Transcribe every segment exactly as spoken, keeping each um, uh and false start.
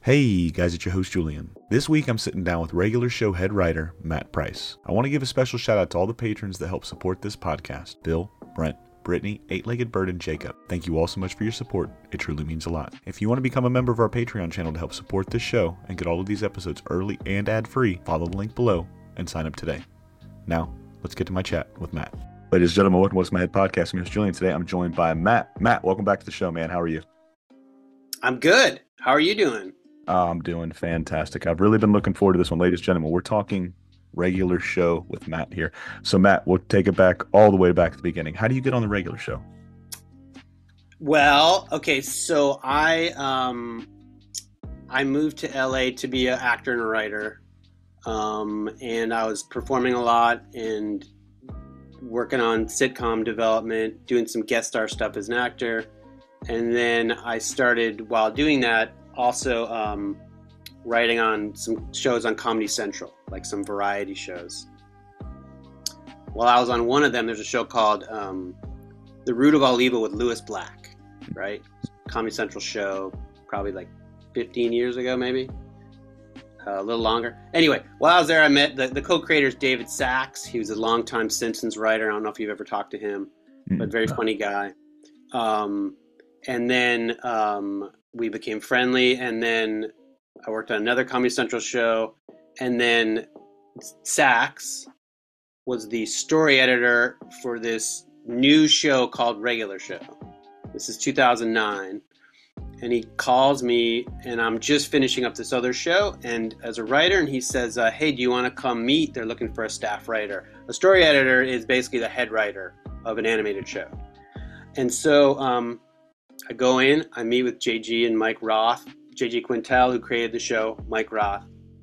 Hey guys, it's your host Julian. This week I'm sitting down with regular show head writer Matt Price. I want to give a special shout out to all the patrons that help support this podcast. Bill, Brent, Brittany, Eight-Legged Bird, and Jacob. Thank you all so much for your support. It truly means a lot. If you want to become a member of our Patreon channel to help support this show and get all of these episodes early and ad-free, follow the link below and sign up today. Now, let's get to my chat with Matt. Ladies and gentlemen, welcome to What's My Head Podcast. I'm your host Julian. Today I'm joined by Matt. Matt, welcome back to the show, man. How are you? I'm good. How are you doing? Uh, I'm doing fantastic. I've really been looking forward to this one. Ladies and gentlemen, we're talking regular show with Matt here. So Matt, we'll take it back all the way back to the beginning. How do you get on the regular show? Well, okay, so I um I moved to L A to be an actor and a writer. Um, and I was performing a lot and working on sitcom development, doing some guest star stuff as an actor. And then I started, while doing that, also um, writing on some shows on Comedy Central, like some variety shows. While I was on one of them, there's a show called um, The Root of All Evil with Louis Black, right? Comedy Central show, probably like fifteen years ago, maybe. Uh, a little longer. Anyway, while I was there, I met the, the co-creator is David Sachs. He was a longtime Simpsons writer. I don't know if you've ever talked to him, but very funny guy. Um, and then um, we became friendly, and then I worked on another Comedy Central show, and then Sachs was the story editor for this new show called Regular Show. This is two thousand nine, and he calls me, and I'm just finishing up this other show, and as a writer, and he says, uh, hey, do you want to come meet? They're looking for a staff writer. A story editor is basically the head writer of an animated show. And so um, I go in, I meet with J G and Mike Roth, J G Quintel, who created the show, Mike Roth,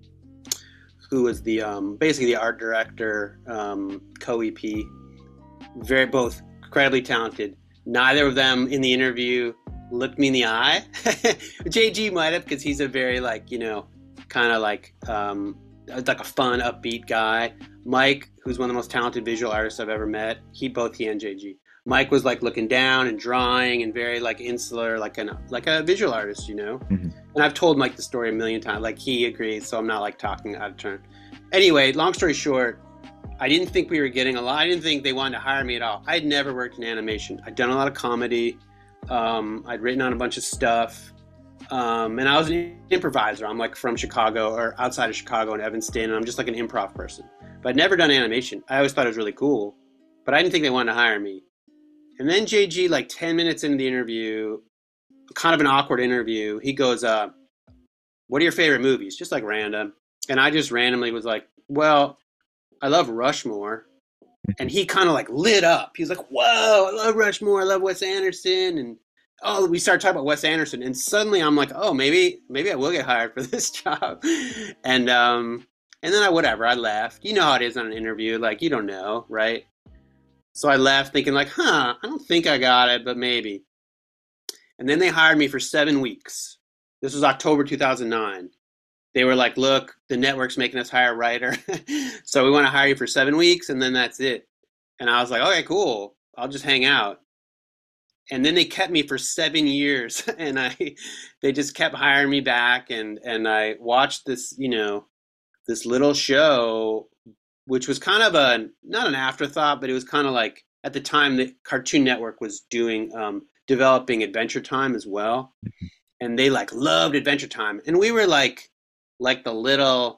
who was the um, basically the art director, um, co-E P, very both incredibly talented. Neither of them in the interview looked me in the eye. J G might have, because he's a very like, you know, kind of like um, like a fun, upbeat guy. Mike, who's one of the most talented visual artists I've ever met, he both he and J G. Mike was like looking down and drawing and very like insular, like an like a visual artist, you know. Mm-hmm. And I've told Mike the story a million times. Like he agrees, so I'm not like talking out of turn. Anyway, long story short, I didn't think we were getting a lot. I didn't think they wanted to hire me at all. I'd never worked in animation. I'd done a lot of comedy. Um, I'd written on a bunch of stuff. Um, and I was an improviser. I'm like from Chicago or outside of Chicago in Evanston. And I'm just like an improv person. But I'd never done animation. I always thought it was really cool. But I didn't think they wanted to hire me. And then J G, like ten minutes into the interview, kind of an awkward interview, he goes, uh, what are your favorite movies? Just like random. And I just randomly was like, well, I love Rushmore. And he kind of like lit up. He was like, whoa, I love Rushmore. I love Wes Anderson. And oh, we started talking about Wes Anderson. And suddenly I'm like, oh, maybe maybe I will get hired for this job. And um, and then I, whatever, I left. You know how it is on an interview. Like, you don't know, right? So I left thinking like, huh, I don't think I got it, but maybe. And then they hired me for seven weeks. This was October two thousand nine. They were like, look, the network's making us hire a writer. So we want to hire you for seven weeks, and then that's it. And I was like, okay, cool. I'll just hang out. And then they kept me for seven years, and I, they just kept hiring me back, and, and I watched this, you know, this little show, which was kind of a, not an afterthought, but it was kind of like, at the time, the Cartoon Network was doing, um, developing Adventure Time as well. And they like loved Adventure Time. And we were like, like the little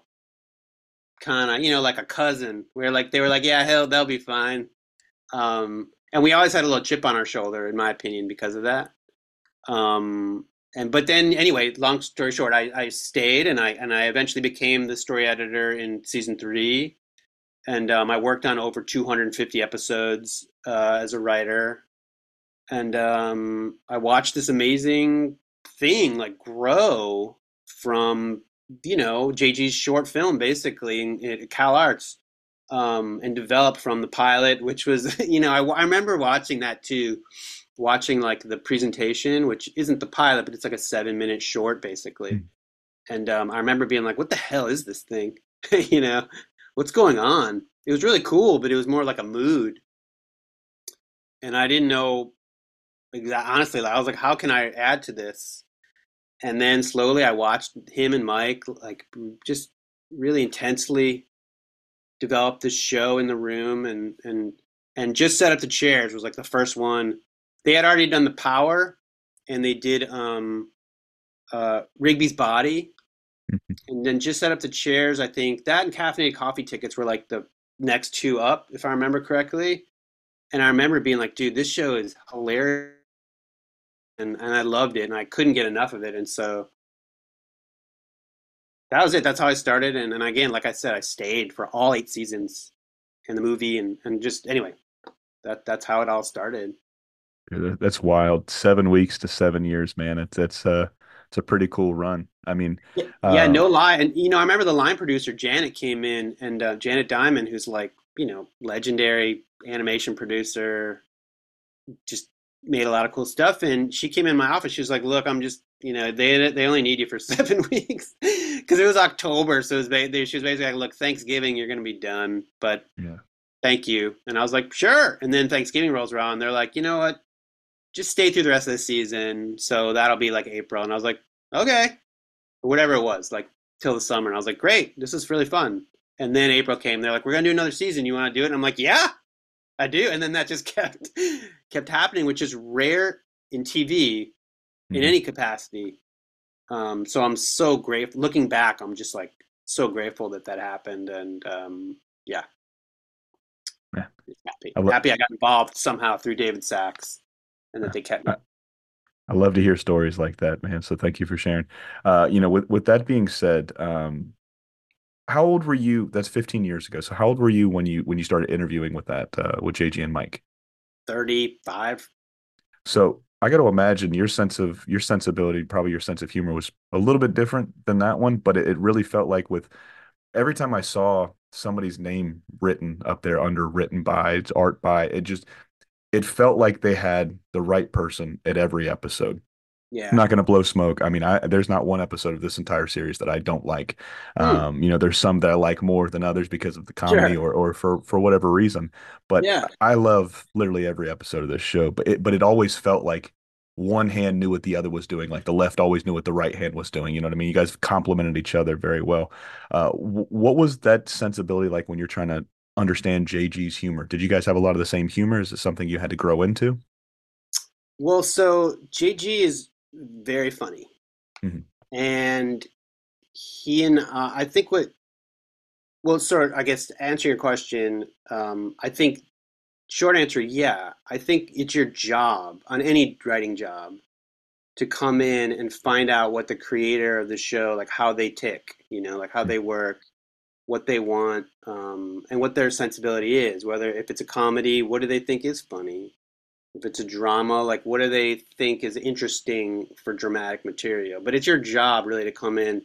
kind of, you know, like a cousin. We were like, they were like, yeah, hell, they'll be fine. Um, and we always had a little chip on our shoulder, in my opinion, because of that. Um, and, but then anyway, long story short, I, I stayed and I, and I eventually became the story editor in season three. And um, I worked on over two hundred fifty episodes uh, as a writer. And um, I watched this amazing thing like grow from, you know, J G's short film, basically, in, in Cal Arts, um, and develop from the pilot, which was, you know, I, I remember watching that too, watching like the presentation, which isn't the pilot, but it's like a seven minute short, basically. Mm. And um, I remember being like, what the hell is this thing? You know? What's going on? It was really cool, but it was more like a mood. And I didn't know, like, honestly, I was like, how can I add to this? And then slowly I watched him and Mike like just really intensely develop this show in the room, and and and just set up the chairs was like the first one. They had already done the power, and they did um uh Rigby's body, and then just set up the chairs. I think that and caffeinated coffee tickets were like the next two up, if I remember correctly. And I remember being like, dude, this show is hilarious, and, and I loved it, and I couldn't get enough of it. And so that was it. That's how I started. And, and again, like I said, I stayed for all eight seasons in the movie, and, and just anyway, that that's how it all started. That's wild. Seven weeks to seven years, man. It's it's uh it's a pretty cool run. I mean, Yeah, yeah, uh, no lie. And you know, I remember the line producer Janet came in, and uh, Janet Diamond, who's like, you know, legendary animation producer, just made a lot of cool stuff. And she came in my office. She was like, "Look, I'm just, you know, they they only need you for seven weeks because it was October, so it was ba- they, she was basically like, look, Thanksgiving, you're going to be done, but yeah, thank you." And I was like, "Sure." And then Thanksgiving rolls around. They're like, "You know what? Just stay through the rest of the season. So that'll be like April." And I was like, "Okay," or whatever it was, like till the summer. And I was like, "Great, this is really fun." And then April came. They're like, "We're gonna do another season. You want to do it?" And I'm like, "Yeah, I do." And then that just kept kept happening, which is rare in T V in hmm any capacity. Um, so I'm so grateful. Looking back, I'm just like so grateful that that happened, and um, yeah, yeah. happy I, lo- happy I got involved somehow through David Sachs, and that they kept me. I I love to hear stories like that, man. So thank you for sharing. Uh, you know, with with that being said, um, how old were you? That's fifteen years ago. So how old were you when you when you started interviewing with that uh, with J G and Mike? thirty-five. So I got to imagine your sense of your sensibility, probably your sense of humor was a little bit different than that one, but it, it really felt like with every time I saw somebody's name written up there under written by, it's art by, it just it felt like they had the right person at every episode. I'm Yeah. not going to blow smoke. I mean, I there's not one episode of this entire series that I don't like. Hmm. Um, you know, there's some that I like more than others because of the comedy Sure. or or for for whatever reason. But Yeah. I love literally every episode of this show. But it but it always felt like one hand knew what the other was doing. Like the left always knew what the right hand was doing. You know what I mean? You guys complemented each other very well. Uh, w what was that sensibility like when you're trying to understand J G's humor? Did you guys have a lot of the same humor? Is it something you had to grow into? Well, so J G is very funny, Mhm. and he and uh, I think what well, sort I guess to answer your question, um, I think short answer, yeah. I think it's your job on any writing job to come in and find out what the creator of the show, like how they tick, you know, like how they work, what they want, um, and what their sensibility is. Whether if it's a comedy, what do they think is funny? If it's a drama, like what do they think is interesting for dramatic material? But it's your job really to come in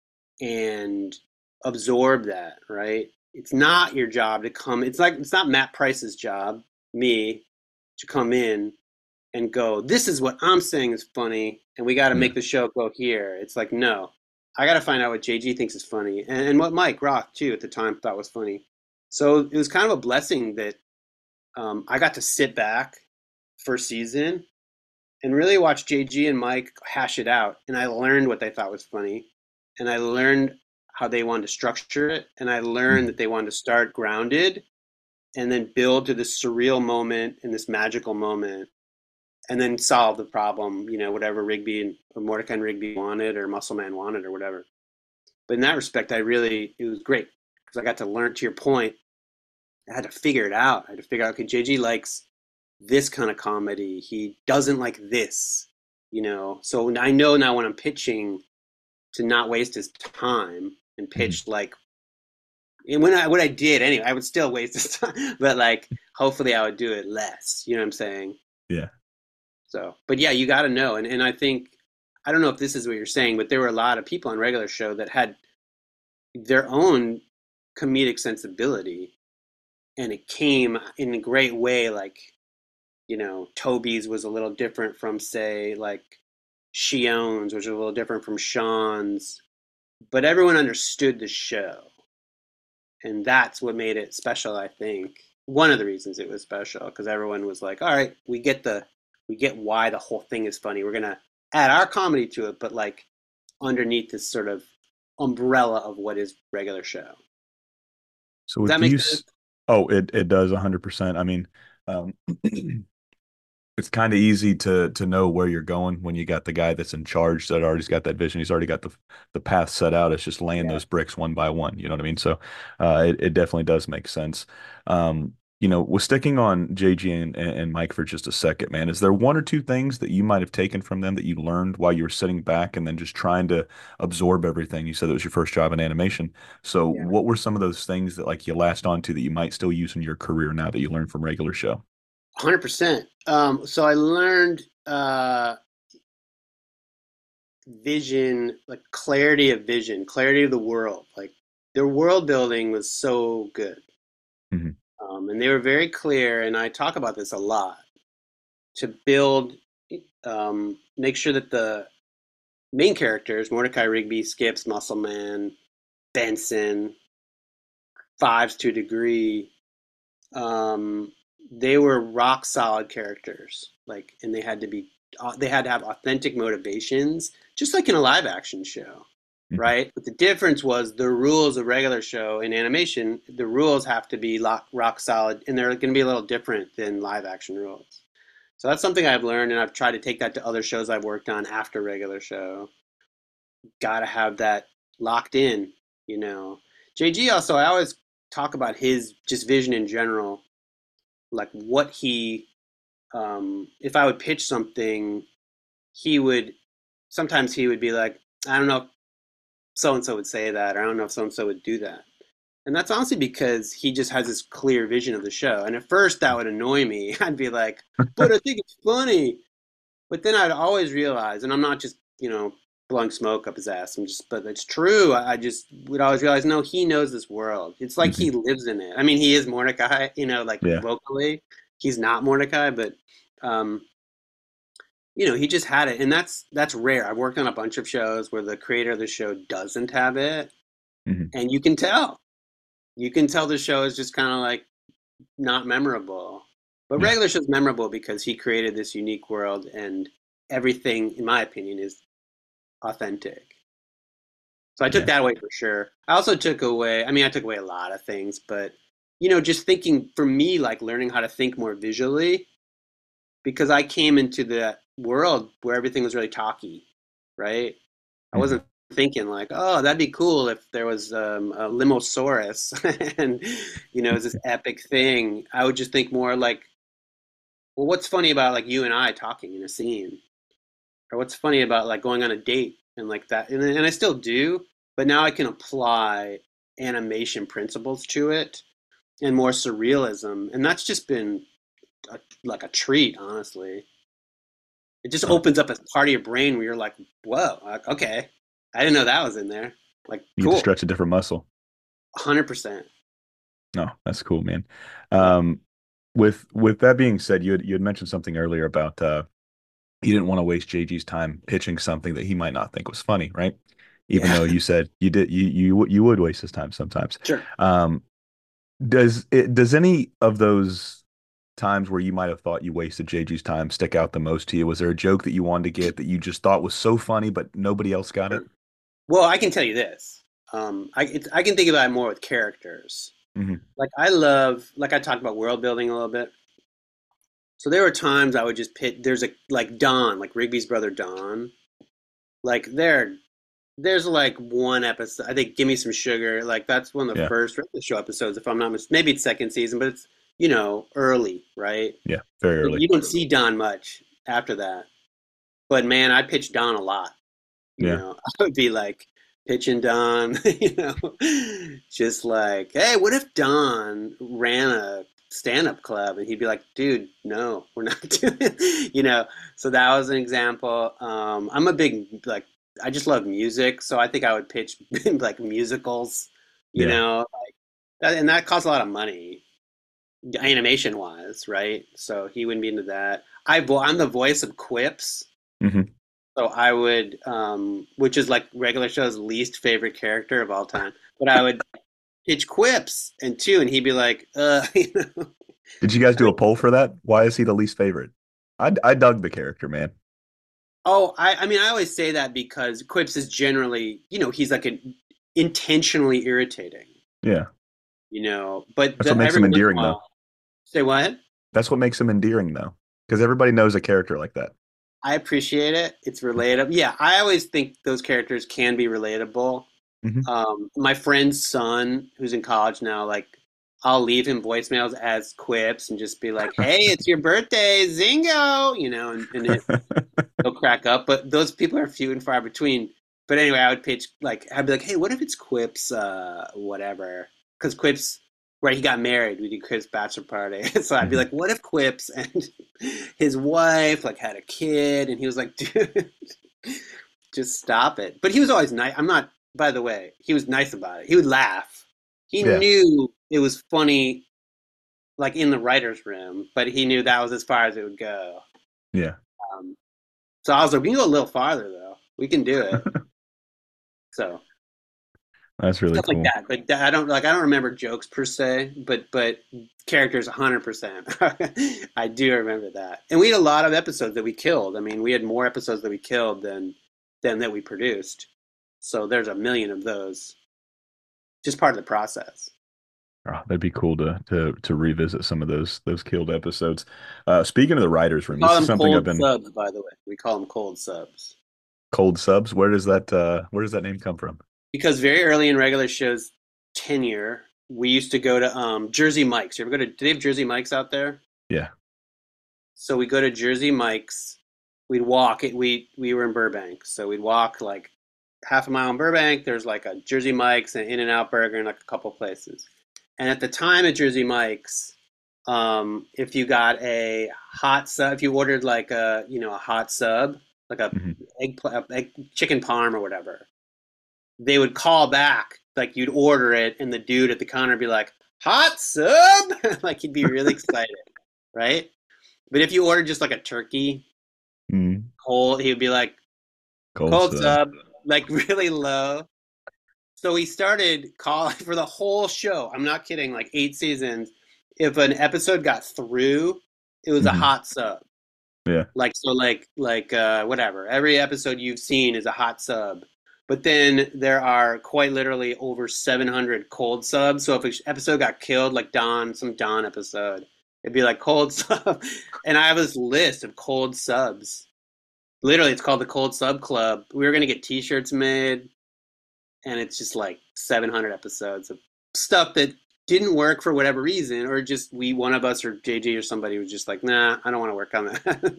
and absorb that, right? It's not your job to come. It's like it's not Matt Price's job, me, to come in and go, this is what I'm saying is funny, and we got to Yeah. make the show go here. It's like, no, I got to find out what J G thinks is funny, and, and what Mike Roth too at the time thought was funny. So it was kind of a blessing that um, I got to sit back first season and really watch J G and Mike hash it out, and I learned what they thought was funny, and I learned how they wanted to structure it, and I learned Mhm. that they wanted to start grounded and then build to this surreal moment and this magical moment and then solve the problem, you know, whatever Rigby and or Mordecai and Rigby wanted or Muscleman wanted or whatever. But in that respect, I really, it was great because I got to learn, to your point, I had to figure it out. I had to figure out, okay, J G likes this kind of comedy. He doesn't like this, you know. So I know now when I'm pitching to not waste his time and Mhm. pitch like, and when I, what I did anyway, I would still waste his time, but like, hopefully I would do it less, you know what I'm saying? Yeah. So, but yeah, you got to know. And, and I think, I don't know if this is what you're saying, but there were a lot of people on regular show that had their own comedic sensibility and it came in a great way. Like, you know, Toby's was a little different from, say, like Shion's, which was a little different from Sean's, but everyone understood the show. And that's what made it special, I think. One of the reasons it was special, because everyone was like, all right, we get the, we get why the whole thing is funny. We're going to add our comedy to it, but like underneath this sort of umbrella of what is regular show. So Does that with make you, sense? s- oh, it it does one hundred percent. I mean, um, it's kind of easy to to know where you're going when you got the guy that's in charge that already's got that vision. He's already got the the path set out. It's just laying Yeah. those bricks one by one. You know what I mean? So, uh, it it definitely does make sense. Um, you know, with sticking on J G and, and Mike for just a second, man, is there one or two things that you might have taken from them that you learned while you were sitting back and then just trying to absorb everything? You said it was your first job in animation. So, Yeah. what were some of those things that like you latched onto that you might still use in your career now that you learned from regular show? one hundred percent. Um, so I learned uh, vision, like clarity of vision, clarity of the world. Like their world building was so good. Hmm. Um, and they were very clear, and I talk about this a lot, to build, um, make sure that the main characters, Mordecai Rigby, Skips, Muscle Man, Benson, Fives to a degree, um, they were rock solid characters. Like, and they had to be, uh, they had to have authentic motivations, just like in a live action show, Hmm. right? But the difference was the rules of regular show in animation. The rules have to be lock, rock solid, and they're going to be a little different than live action rules. So that's something I've learned, and I've tried to take that to other shows I've worked on after regular show. Got to have that locked in, you know. J G also, I always talk about his just vision in general, like what he, um, if I would pitch something, he would, sometimes he would be like, I don't know if so and so would say that, or I don't know if so and so would do that. And that's honestly because he just has this clear vision of the show. And at first that would annoy me. I'd be like, but I think it's funny. But then I'd always realize, and I'm not just, you know, blowing smoke up his ass. I'm just, but it's true. I just would always realize, no, he knows this world. It's like Hmm. he lives in it. I mean, he is Mordecai, you know, like Yeah. vocally, he's not Mordecai, but, um, you know, he just had it, and that's that's rare. I've worked on a bunch of shows where the creator of the show doesn't have it, Hmm. and you can tell. You can tell the show is just kind of like not memorable. But Yeah. regular show's memorable because he created this unique world, and everything, in my opinion, is authentic. So I took Yeah. that away for sure. I also took away, I mean, I took away a lot of things, but you know, just thinking for me, like learning how to think more visually, because I came into the world where everything was really talky, right? I Hmm. wasn't thinking like, oh, that'd be cool if there was um, a limosaurus and you know, it's this epic thing. I would just think more like, well, what's funny about like you and I talking in a scene, or what's funny about like going on a date and like that, and, and I still do, but now I can apply animation principles to it and more surrealism, and that's just been a, like a treat, honestly. It just No, opens up a part of your brain where you're like, whoa, like, okay, I didn't know that was in there. Like, you get to cool, stretch a different muscle. one hundred percent. No, that's cool, man. Yeah, Um, with with that being said, you had you had mentioned something earlier about uh you didn't want to waste J G's time pitching something that he might not think was funny, right? Even yeah, though you said you did you you w- you would waste his time sometimes. sure. Um, does it does any of those times where you might have thought you wasted J G's time stick out the most to you? Was there a joke that you wanted to get that you just thought was so funny but nobody else got it? Sure. Well, I can tell you this. Um, I, it's, I can think about it more with characters. Hmm. Like, I love, like I talked about world building a little bit. So there were times I would just pit, there's a, like Don, like Rigby's brother Don. Like, there, there's like one episode, I think Give Me Some Sugar. Like, that's one of the Yeah, first really show episodes, if I'm not mistaken. Maybe it's second season, but it's, you know, early, right? yeah, very early. You don't see Don much after that. But man, I pitched Don a lot. You Yeah, know, I would be like pitching Don, you know, just like, hey, what if Don ran a stand-up club? And he'd be like, dude, no, we're not doing it. You know, so that was an example. Um, I'm a big, like, I just love music. So I think I would pitch like musicals, you yeah. know, like that, and that costs a lot of money animation wise, right? So he wouldn't be into that. I, vo- I'm the voice of Quips. Hmm. So I would, um, which is like regular show's least favorite character of all time, but I would pitch quips and two, and he'd be like, uh, you know, Did you guys do a poll for that? Why is he the least favorite? I I dug the character, man. Oh, I, I mean, I always say that because Quips is generally, you know, he's like an intentionally irritating, Yeah, you know, but that's what the, makes every him once in a endearing, though. while, say what? That's what makes him endearing, though, because everybody knows a character like that. I appreciate it. It's relatable. Yeah, I always think those characters can be relatable. Hmm. Um, my friend's son, who's in college now, like I'll leave him voicemails as quips and just be like, "Hey, it's your birthday, Zingo," you know, and, and it, he'll crack up. But those people are few and far between. But anyway, I would pitch like I'd be like, "Hey, what if it's Quips, uh, whatever?" Because Quips, where he got married, we did Quips bachelor party. So I'd be Hmm. like, "What if Quips and his wife like had a kid?" And he was like, "Dude, just stop it." But he was always nice. I'm not. By the way, he was nice about it. He would laugh. He Yeah, knew it was funny, like in the writers' room, but he knew that was as far as it would go. yeah, Um, so I was like, "We can go a little farther, though. We can do it." So that's really stuff like cool. that. But I don't like. I don't remember jokes per se, but but characters one hundred percent. I do remember that. And we had a lot of episodes that we killed. I mean, we had more episodes that we killed than than that we produced. So there's a million of those. Just part of the process. Oh, that'd be cool to to to revisit some of those those killed episodes. Uh, speaking of the writers' We room, call this is them something I've cold been subs, by the way. We call them cold subs cold subs. Where does that uh, where does that name come from? because very early in regular shows tenure, we used to go to um, Jersey Mike's. You ever go to? Do they have Jersey Mike's out there? Yeah. So we go to Jersey Mike's. We'd walk it. We we were in Burbank, so we'd walk like half a mile in Burbank. There's like a Jersey Mike's and In and Out Burger and like a couple places. And at the time at Jersey Mike's, um, if you got a hot sub, if you ordered like a you know a hot sub, like a Hmm. egg, egg chicken parm or whatever, they would call back like you'd order it, and the dude at the counter would be like, "Hot sub," like he'd be really excited, right? But if you ordered just like a turkey Mm. cold, he would be like, Cold "Cold sub. sub," like really low. So we started calling for the whole show. I'm not kidding, like eight seasons. If an episode got through, it was a Hmm. hot sub. Yeah. Like so like like uh whatever. Every episode you've seen is a hot sub. But then there are quite literally over seven hundred cold subs. So if an episode got killed, like Dawn, some Dawn episode, it'd be like cold sub. And I have this list of cold subs. Literally, it's called the Cold Sub Club. We were gonna get T-shirts made, and it's just like seven hundred episodes of stuff that didn't work for whatever reason, or just we, one of us, or J J or somebody was just like, "Nah, I don't want to work on that."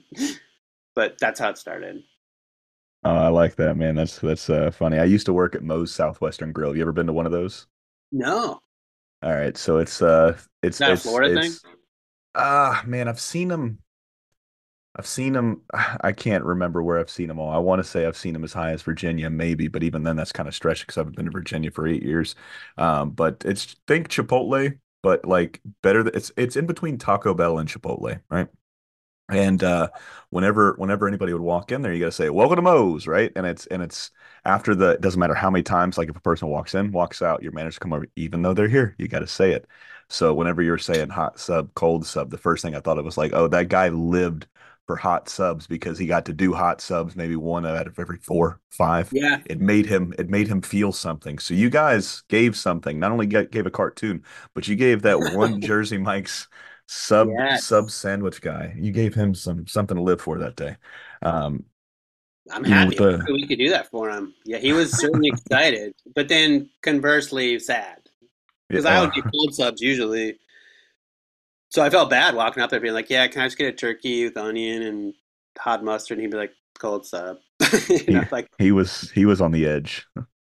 But that's how it started. Oh, I like that, man. That's that's uh, funny. I used to work at Moe's Southwestern Grill. You ever been to one of those? No, All right, so it's uh is it's that a it's Florida thing? it's ah man, I've seen them. I've seen them. I can't remember where I've seen them all. I want to say I've seen them as high as Virginia, maybe, but even then, that's kind of stretching because I've been to Virginia for eight years. Um, but it's think Chipotle, but like better. th- It's it's in between Taco Bell and Chipotle, right? And uh, whenever whenever anybody would walk in there, you gotta say, "Welcome to Moe's," right? And it's and it's after the. It doesn't matter how many times. Like if a person walks in, walks out, your manners come over. Even though they're here, you got to say it. So whenever you're saying hot sub, cold sub, the first thing I thought it was like, oh, that guy lived for hot subs because he got to do hot subs maybe one out of every four, five. Yeah. It made him it made him feel something. So you guys gave something. Not only get, gave a cartoon, but you gave that one Jersey Mike's sub Yes. sub sandwich guy. You gave him some something to live for that day. Um, I'm you know, with happy. I'm the happy we could do that for him. Yeah, he was certainly excited, but then conversely sad yeah, because I would get uh, cold subs usually. So I felt bad walking up there being like, "Yeah, can I just get a turkey with onion and hot mustard?" And he'd be like, "Cold sub." You he know, like, he was he was on the edge.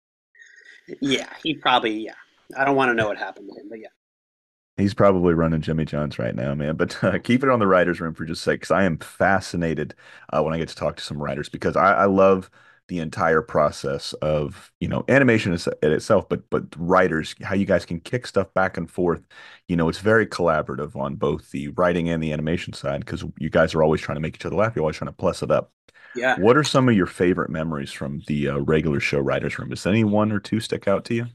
yeah, he probably, yeah. I don't want to know what happened to him, but yeah. He's probably running Jimmy John's right now, man. But uh, keep it on the writers' room for just a sec, because I am fascinated uh, when I get to talk to some writers because I, I love the entire process of you know animation is- in itself, but but writers, how you guys can kick stuff back and forth. You know, it's very collaborative on both the writing and the animation side because you guys are always trying to make each other laugh. You're always trying to plus it up. Yeah. What are some of your favorite memories from the uh, regular show writers' room? Does any one or two stick out to you?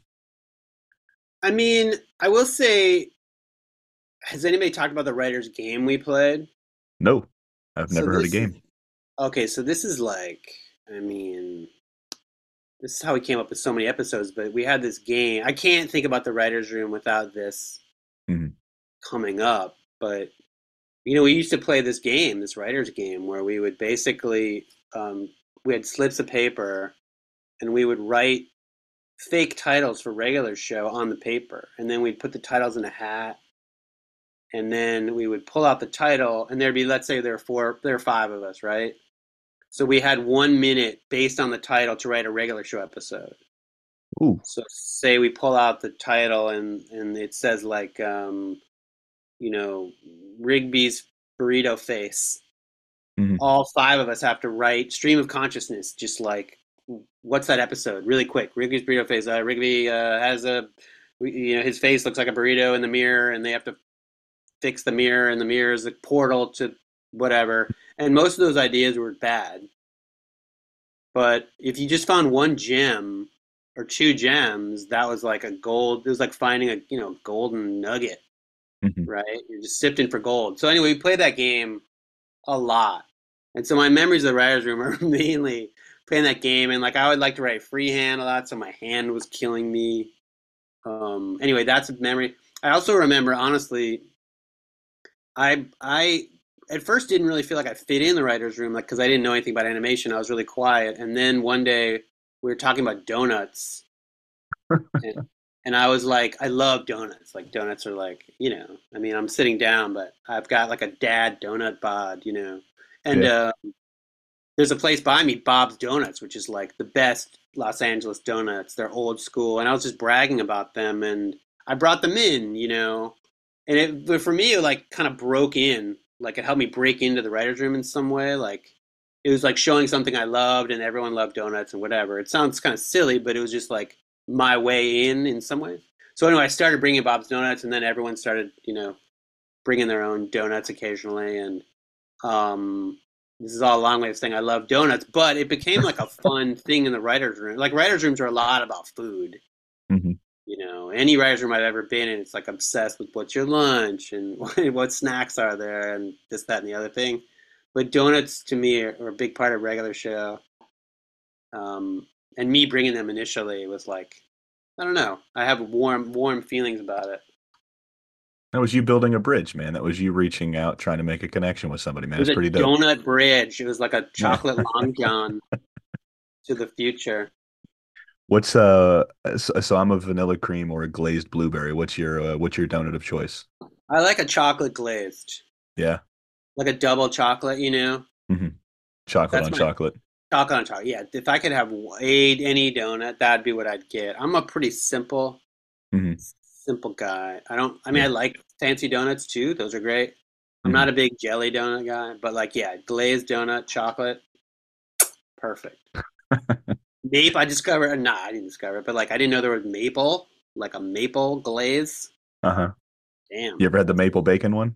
I mean, I will say, has anybody talked about the writer's game we played? No, I've So never heard a this is game. Okay, so this is like, I mean, this is how we came up with so many episodes, but we had this game. I can't think about the writer's room without this Mhm. coming up, but you know, we used to play this game, this writer's game, where we would basically, um, we had slips of paper and we would write fake titles for regular show on the paper. And then we'd put the titles in a hat and then we would pull out the title and there'd be, let's say there are four, there are five of us, right? So we had one minute based on the title to write a regular show episode. Ooh. So say we pull out the title and, and it says like, um, you know, Rigby's burrito face. Mhm. All five of us have to write stream of consciousness, just like what's that episode, really quick. Rigby's burrito face. Uh, Rigby uh, has a, you know, his face looks like a burrito in the mirror, and they have to fix the mirror, and the mirror is a portal to whatever. And most of those ideas were bad, but if you just found one gem or two gems, that was like a gold. It was like finding a you know golden nugget, Mhm. right? You're just sifting for gold. So anyway, we played that game a lot. And so my memories of the writer's room are mainly playing that game. And like I would like to write freehand a lot, so my hand was killing me. Um, anyway, that's a memory. I also remember, honestly, I I at first didn't really feel like I fit in the writer's room, like because I didn't know anything about animation. I was really quiet. And then one day we were talking about donuts, and, and I was like, I love donuts. Like donuts are like, you know, I mean, I'm sitting down, but I've got like a dad donut bod, you know. And Yeah. uh, there's a place by me, Bob's Donuts, which is like the best Los Angeles donuts. They're old school, and I was just bragging about them, and I brought them in, you know, and it, but for me, it like kind of broke in, like it helped me break into the writers' room in some way. Like it was like showing something I loved, and everyone loved donuts and whatever. It sounds kind of silly, but it was just like my way in in some ways. So anyway, I started bringing Bob's Donuts, and then everyone started, you know, bringing their own donuts occasionally, and um, this is all a long way of saying I love donuts, but it became like a fun thing in the writers' room. Like writers' rooms are a lot about food. Mhm. You know, any writers' room I've ever been in, it's like obsessed with what's your lunch and what snacks are there and this, that, and the other thing. But donuts to me are, are a big part of regular show. Um, and me bringing them initially was like, I don't know. I have warm, warm feelings about it. That was you building a bridge, man. That was you reaching out, trying to make a connection with somebody, man. It was It's a pretty dope. donut bridge. It was like a Yeah. chocolate long john to the future. What's uh? So, so I'm a vanilla cream or a glazed blueberry. What's your uh, what's your donut of choice? I like a chocolate glazed, Yeah. like a double chocolate. You know, Hmm. Chocolate that's on my chocolate. chocolate on chocolate. Yeah, if I could have a, any donut, that'd be what I'd get. I'm a pretty simple, Hmm. simple guy. I don't. I mean, I Yeah. like fancy donuts too. Those are great. I'm not Hmm. a big jelly donut guy, but like, yeah, glazed donut, chocolate, perfect. Maple, I discovered. Nah, I didn't discover it, but like, I didn't know there was maple, like a maple glaze. Uh-huh. Damn. You ever had the maple bacon one?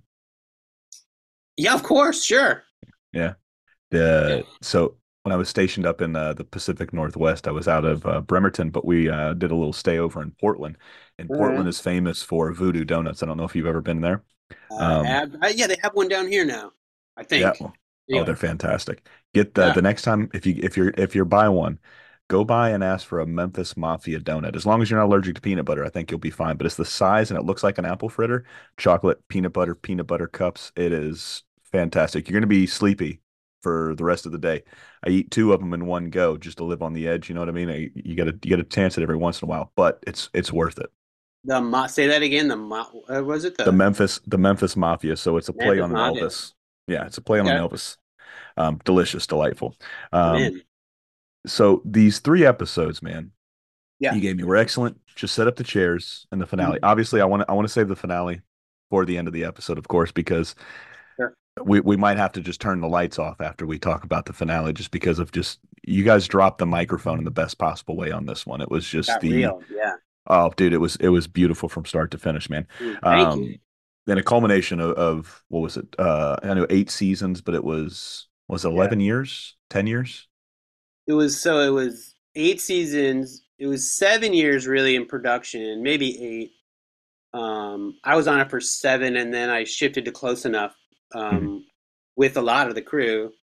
Yeah, of course, sure. Yeah. Yeah. The so when I was stationed up in uh, the Pacific Northwest, I was out of uh, Bremerton, but we uh, did a little stay over in Portland. And All Portland right. is famous for Voodoo Donuts. I don't know if you've ever been there. I Um, have. Uh, yeah, they have one down here now. I yeah. think. Oh, Anyway. they're fantastic. Get the Yeah. the next time if you if you're if you're buy one, go by and ask for a Memphis Mafia donut. As long as you're not allergic to peanut butter, I think you'll be fine. But it's the size and it looks like an apple fritter. Chocolate, peanut butter, peanut butter cups. It is fantastic. You're going to be sleepy for the rest of the day. I eat two of them in one go just to live on the edge. You know what I mean? I, you got to you got to chance it every once in a while, but it's it's worth it. The ma- say that again. The ma- uh, was it The the Memphis the Memphis Mafia. So it's a play Memphis on an Mafia? Elvis. Yeah, it's a play on an Okay, Elvis. Um, delicious, delightful. I'm Um, in. so these three episodes, man, Yeah. you gave me were excellent. Just set up the chairs and the finale. Mhm. Obviously, I want to I want to save the finale for the end of the episode, of course, because Sure. we we might have to just turn the lights off after we talk about the finale, just because of just you guys dropped the microphone in the best possible way on this one. It was just Got the real. Yeah. oh, dude, it was it was beautiful from start to finish, man. Mm, thank you. Um, then a culmination of, of what was it? Uh, I know eight seasons, but it was was it Yeah. eleven years, ten years? It was so it was eight seasons. It was seven years really in production, maybe eight. Um, I was on it for seven, and then I shifted to Close Enough Mhm. um, with a lot of the crew.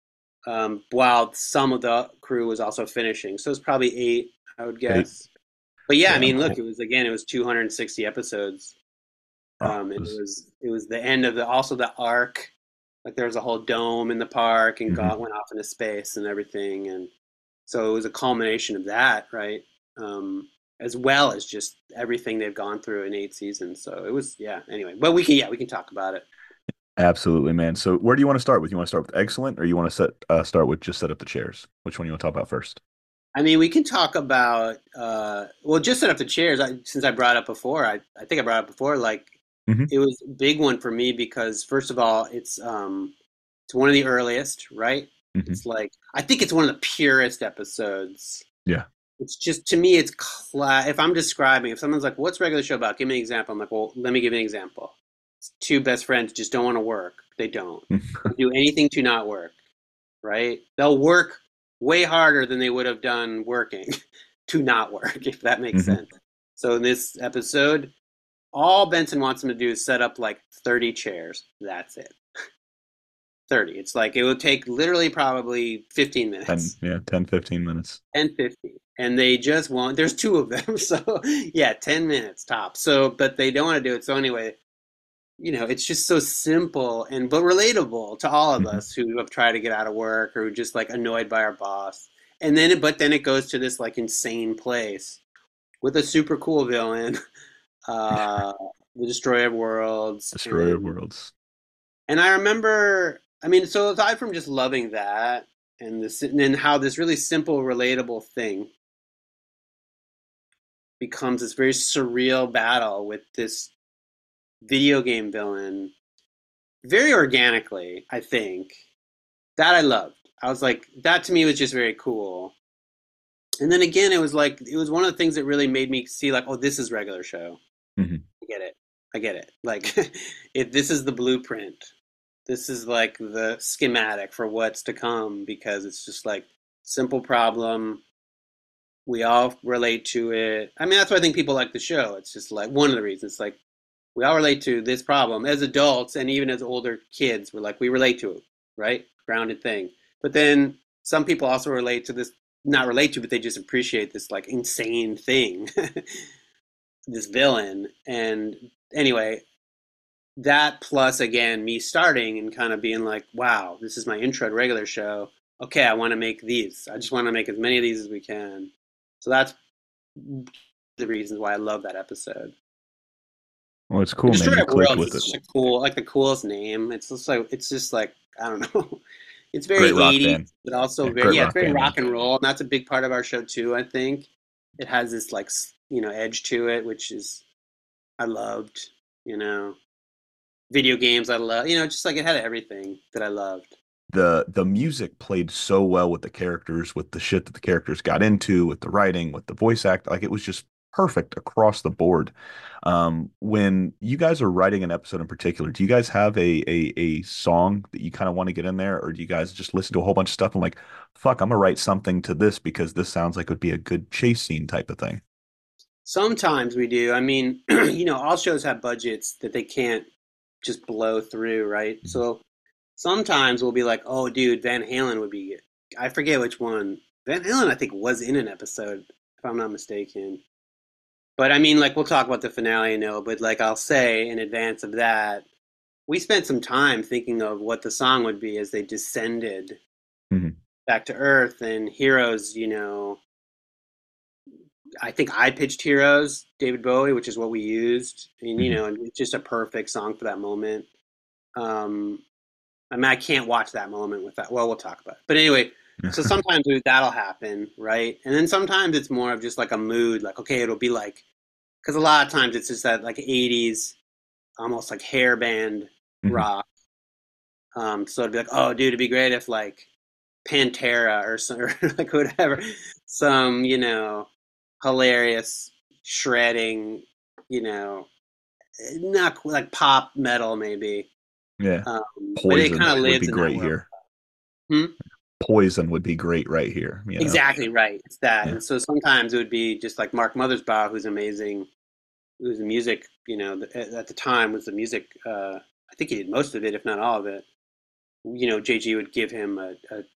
um, while some of the crew was also finishing. So it's probably eight, I would Eight. guess. But yeah, I Yeah. mean, look, it was again, it was two hundred sixty episodes. Oh, Um, it and it was, was it was the end of the also the arc. Like there was a whole dome in the park, and mhm. God went off into space and everything, and so it was a culmination of that, right? Um, as well as just everything they've gone through in eight seasons. So it was, yeah. Anyway, but we can, yeah, we can talk about it. Absolutely, man. So where do you want to start with? You want to start with excellent, or you want to set uh, start with just set up the chairs? Which one you want to talk about first? I mean, we can talk about uh, well, just set up the chairs. I, since I brought up before, I I think I brought up before, like Hmm. it was a big one for me because first of all, it's um, it's one of the earliest, right? Hmm. It's like I think it's one of the purest episodes. Yeah. It's just to me, it's cla- if I'm describing, if someone's like, "What's Regular Show about?" Give me an example. I'm like, "Well, let me give you an example." It's two best friends just don't want to work. They don't. They'll do anything to not work, right? They'll work way harder than they would have done working to not work, if that makes Hmm. sense. So in this episode, all Benson wants them to do is set up like thirty chairs. That's it. thirty. It's like it would take literally probably fifteen ten, minutes. yeah, ten, fifteen minutes. ten fifty. And they just won't. There's two of them. So, yeah, ten minutes top. So, but they don't want to do it. So, anyway, you know, it's just so simple and but relatable to all of Hmm. us who have tried to get out of work or just like annoyed by our boss. And then, it, but then it goes to this like insane place with a super cool villain, uh, the Destroyer of Worlds, Destroyer of and Worlds. and I remember. I mean, so aside from just loving that and this and then how this really simple, relatable thing becomes this very surreal battle with this video game villain very organically, I think. That I loved. I was like, that to me was just very cool. And then again, it was like, it was one of the things that really made me see, like, oh, this is Regular Show. Hmm. I get it. I get it. Like, if this is the blueprint, this is like the schematic for what's to come because it's just like simple problem. We all relate to it. I mean, that's why I think people like the show. It's just like one of the reasons. Like, we all relate to this problem as adults and even as older kids. We're like, we relate to it, right? Grounded thing. But then some people also relate to this, not relate to, but they just appreciate this like insane thing, this villain. And anyway, that plus again, me starting and kind of being like, wow, this is my intro to Regular Show. Okay, I want to make these. I just want to make as many of these as we can. So that's the reasons why I love that episode. Well, it's cool, man. Destroyer You of clicked Worlds with is it. such a cool, like the coolest name. It's just like it's just like I don't know. It's very Great rock eighties, band. but also Yeah, very great yeah, it's rock very band name. rock and roll, and that's a big part of our show too. I think it has this like you know edge to it, which is I loved. You know, video games I love. You know, just like it had everything that I loved. The the music played so well with the characters, with the shit that the characters got into, with the writing, with the voice act. Like it was just perfect across the board. Um, when you guys are writing an episode in particular, do you guys have a a a song that you kind of want to get in there, or do you guys just listen to a whole bunch of stuff and like, fuck, I'm gonna write something to this because this sounds like it would be a good chase scene type of thing? Sometimes we do. I mean, you know, all shows have budgets that they can't just blow through, right? Mhm. So sometimes we'll be like, "Oh, dude, Van Halen would be." I forget which one. Van Halen, I think, was in an episode, if I'm not mistaken. But I mean, like, we'll talk about the finale, you know. But like, I'll say in advance of that, we spent some time thinking of what the song would be as they descended Mhm. back to Earth and Heroes. You know, I think I pitched Heroes, David Bowie, which is what we used. And you Mhm. know, it's just a perfect song for that moment. Um, I mean, I can't watch that moment with that. Well, we'll talk about it. But anyway, so sometimes that'll happen, right? And then sometimes it's more of just like a mood, like, okay, it'll be like, because a lot of times it's just that like eighties, almost like hair band Mhm. rock. Um, so it'd be like, oh, dude, it'd be great if like Pantera or some, or like whatever, some, you know, hilarious shredding, you know, not like pop metal maybe. Yeah. Um, but it Poison kind of would lives be in that great world. here. Hmm? Poison would be great right here, you know? Exactly right. It's that. Yeah. And so sometimes it would be just like Mark Mothersbaugh, who's amazing, who's the music, you know, at the time was the music. Uh, I think he did most of it, if not all of it. You know, J G would give him a, a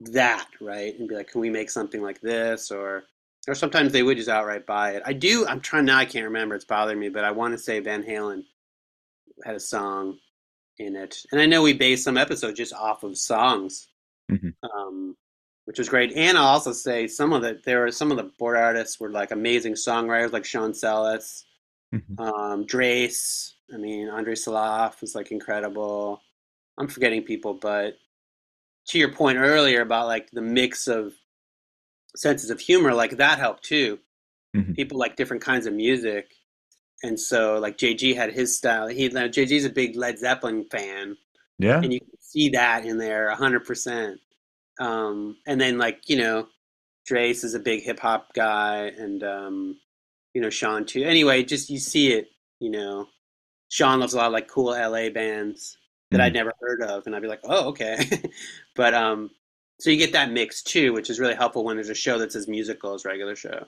that, right? And be like, can we make something like this? Or or sometimes they would just outright buy it. I do, I'm trying now, I can't remember, it's bothering me, but I want to say Van Halen had a song in it. And I know we based some episodes just off of songs, Hmm. um, which was great. And I'll also say some of the, there were some of the board artists were like amazing songwriters, like Sean Sellis, Hmm. um, Drace. I mean, Andre Salaf was like incredible. I'm forgetting people, but to your point earlier about like the mix of senses of humor, like that helped too. Hmm. People like different kinds of music, and so like J G had his style. He J G's a big Led Zeppelin fan, Yeah. and you can see that in there a hundred percent. Um, and then like you know, Drace is a big hip hop guy, and um, you know Sean too. Anyway, just you see it. You know, Sean loves a lot of like cool L A bands that I'd Hmm. never heard of, and I'd be like, oh okay. But um, so you get that mix too, which is really helpful when there's a show that's as musical as regular show.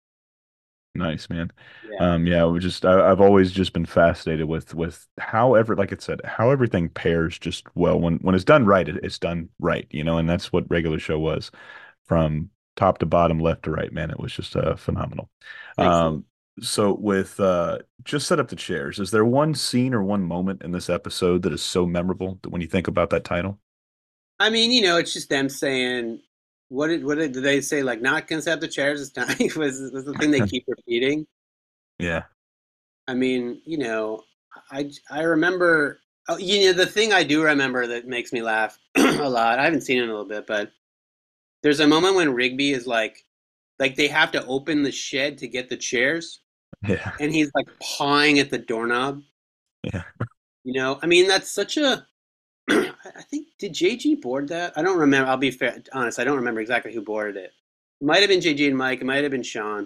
Nice, man. Yeah, Um, yeah, we just I, I've always just been fascinated with with how ever like I said, how everything pairs just well when when it's done right, it, it's done right, you know, and that's what regular show was from top to bottom, left to right, man. It was just uh phenomenal. thanks, man. Um, so with uh just set up the chairs, is there one scene or one moment in this episode that is so memorable that when you think about that title? I mean, you know, it's just them saying, what did what did, did they say? Like, not gonna set up the chairs this time was was the thing they keep repeating. Yeah. I mean, you know, I I remember. Oh, you know, the thing I do remember that makes me laugh a lot. I haven't seen it in a little bit, but there's a moment when Rigby is like, like they have to open the shed to get the chairs, Yeah. and he's like pawing at the doorknob. Yeah. You know, I mean, that's such a. I think did J G board that? I don't remember. I'll be fair, honest. I don't remember exactly who boarded it. It might have been J G and Mike. It might have been Sean.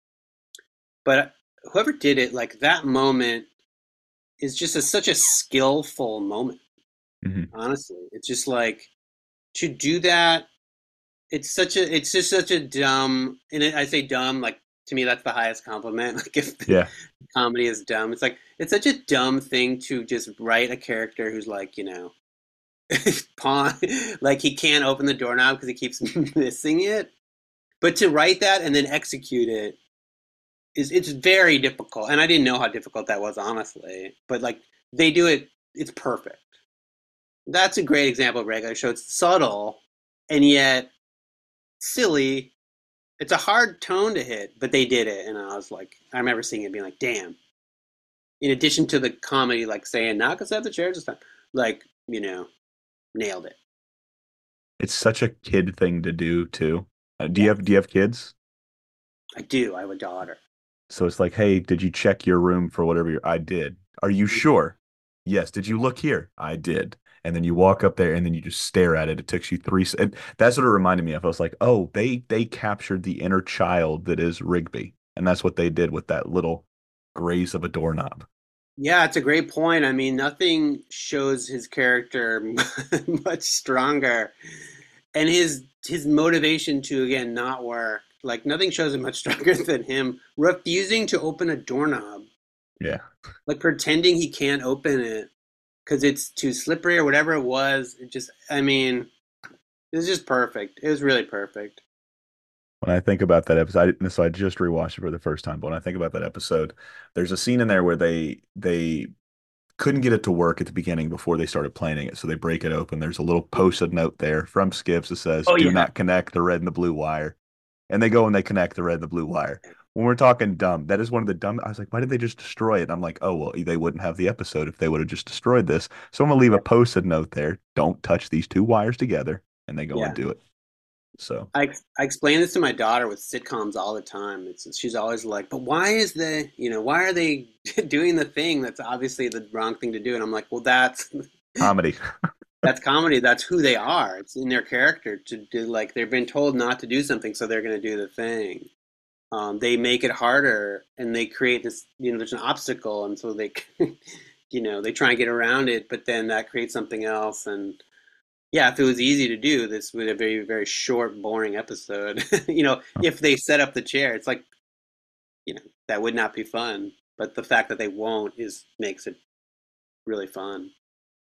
But whoever did it, like that moment is just a, such a skillful moment. Hmm. Honestly, it's just like to do that. It's such a. It's just such a dumb. And I say dumb. Like to me, that's the highest compliment. Like if Yeah. comedy is dumb, it's like it's such a dumb thing to just write a character who's like you know pawn like he can't open the doorknob because he keeps missing it. But to write that and then execute it is it's very difficult. And I didn't know how difficult that was, honestly. But like they do it, it's perfect. That's a great example of regular show. It's subtle and yet silly. It's a hard tone to hit, but they did it, and I was like, I remember seeing it, being like, damn. In addition to the comedy, like saying, "Not gonna have the chairs this time," like you know, nailed it. It's such a kid thing to do too. Uh, do you Yeah, have do you have kids? I do. I have a daughter. So it's like, hey, did you check your room for whatever you're, I did. Are you sure? Yes. Did you look here? I did. And then you walk up there and then you just stare at it. It takes you three. s- And that's what it reminded me of. I was like, oh, they they captured the inner child that is Rigby. And that's what they did with that little graze of a doorknob. Yeah, it's a great point. I mean, nothing shows his character much stronger, and his his motivation to again not work. Like nothing shows him much stronger than him refusing to open a doorknob, Yeah. like pretending he can't open it because it's too slippery or whatever it was. It just, I mean, it was just perfect. It was really perfect. When I think about that episode, I, so I just rewatched it for the first time. But when I think about that episode, there's a scene in there where they they couldn't get it to work at the beginning before they started planning it. So they break it open. There's a little post-it note there from Skips that says, Oh "Do yeah, not connect the red and the blue wire." And they go and they connect the red and the blue wire. When we're talking dumb, that is one of the dumb. I was like, why did they just destroy it? And I'm like, oh well, they wouldn't have the episode if they would have just destroyed this. So I'm gonna leave a yeah, post-it note there. Don't touch these two wires together, and they go and yeah. do it. So I I explain this to my daughter with sitcoms all the time. It's she's always like, "But why is the you know why are they doing the thing that's obviously the wrong thing to do?" And I'm like, "Well, that's comedy. that's comedy. That's who they are. It's in their character to do like they've been told not to do something, so they're going to do the thing. Um, they make it harder, and they create this. You know, there's an obstacle, and so they, you know, they try and get around it, but then that creates something else, and yeah, if it was easy to do, this would be a very, very short, boring episode. You know, if they set up the chair, it's like, you know, that would not be fun. But the fact that they won't is makes it really fun.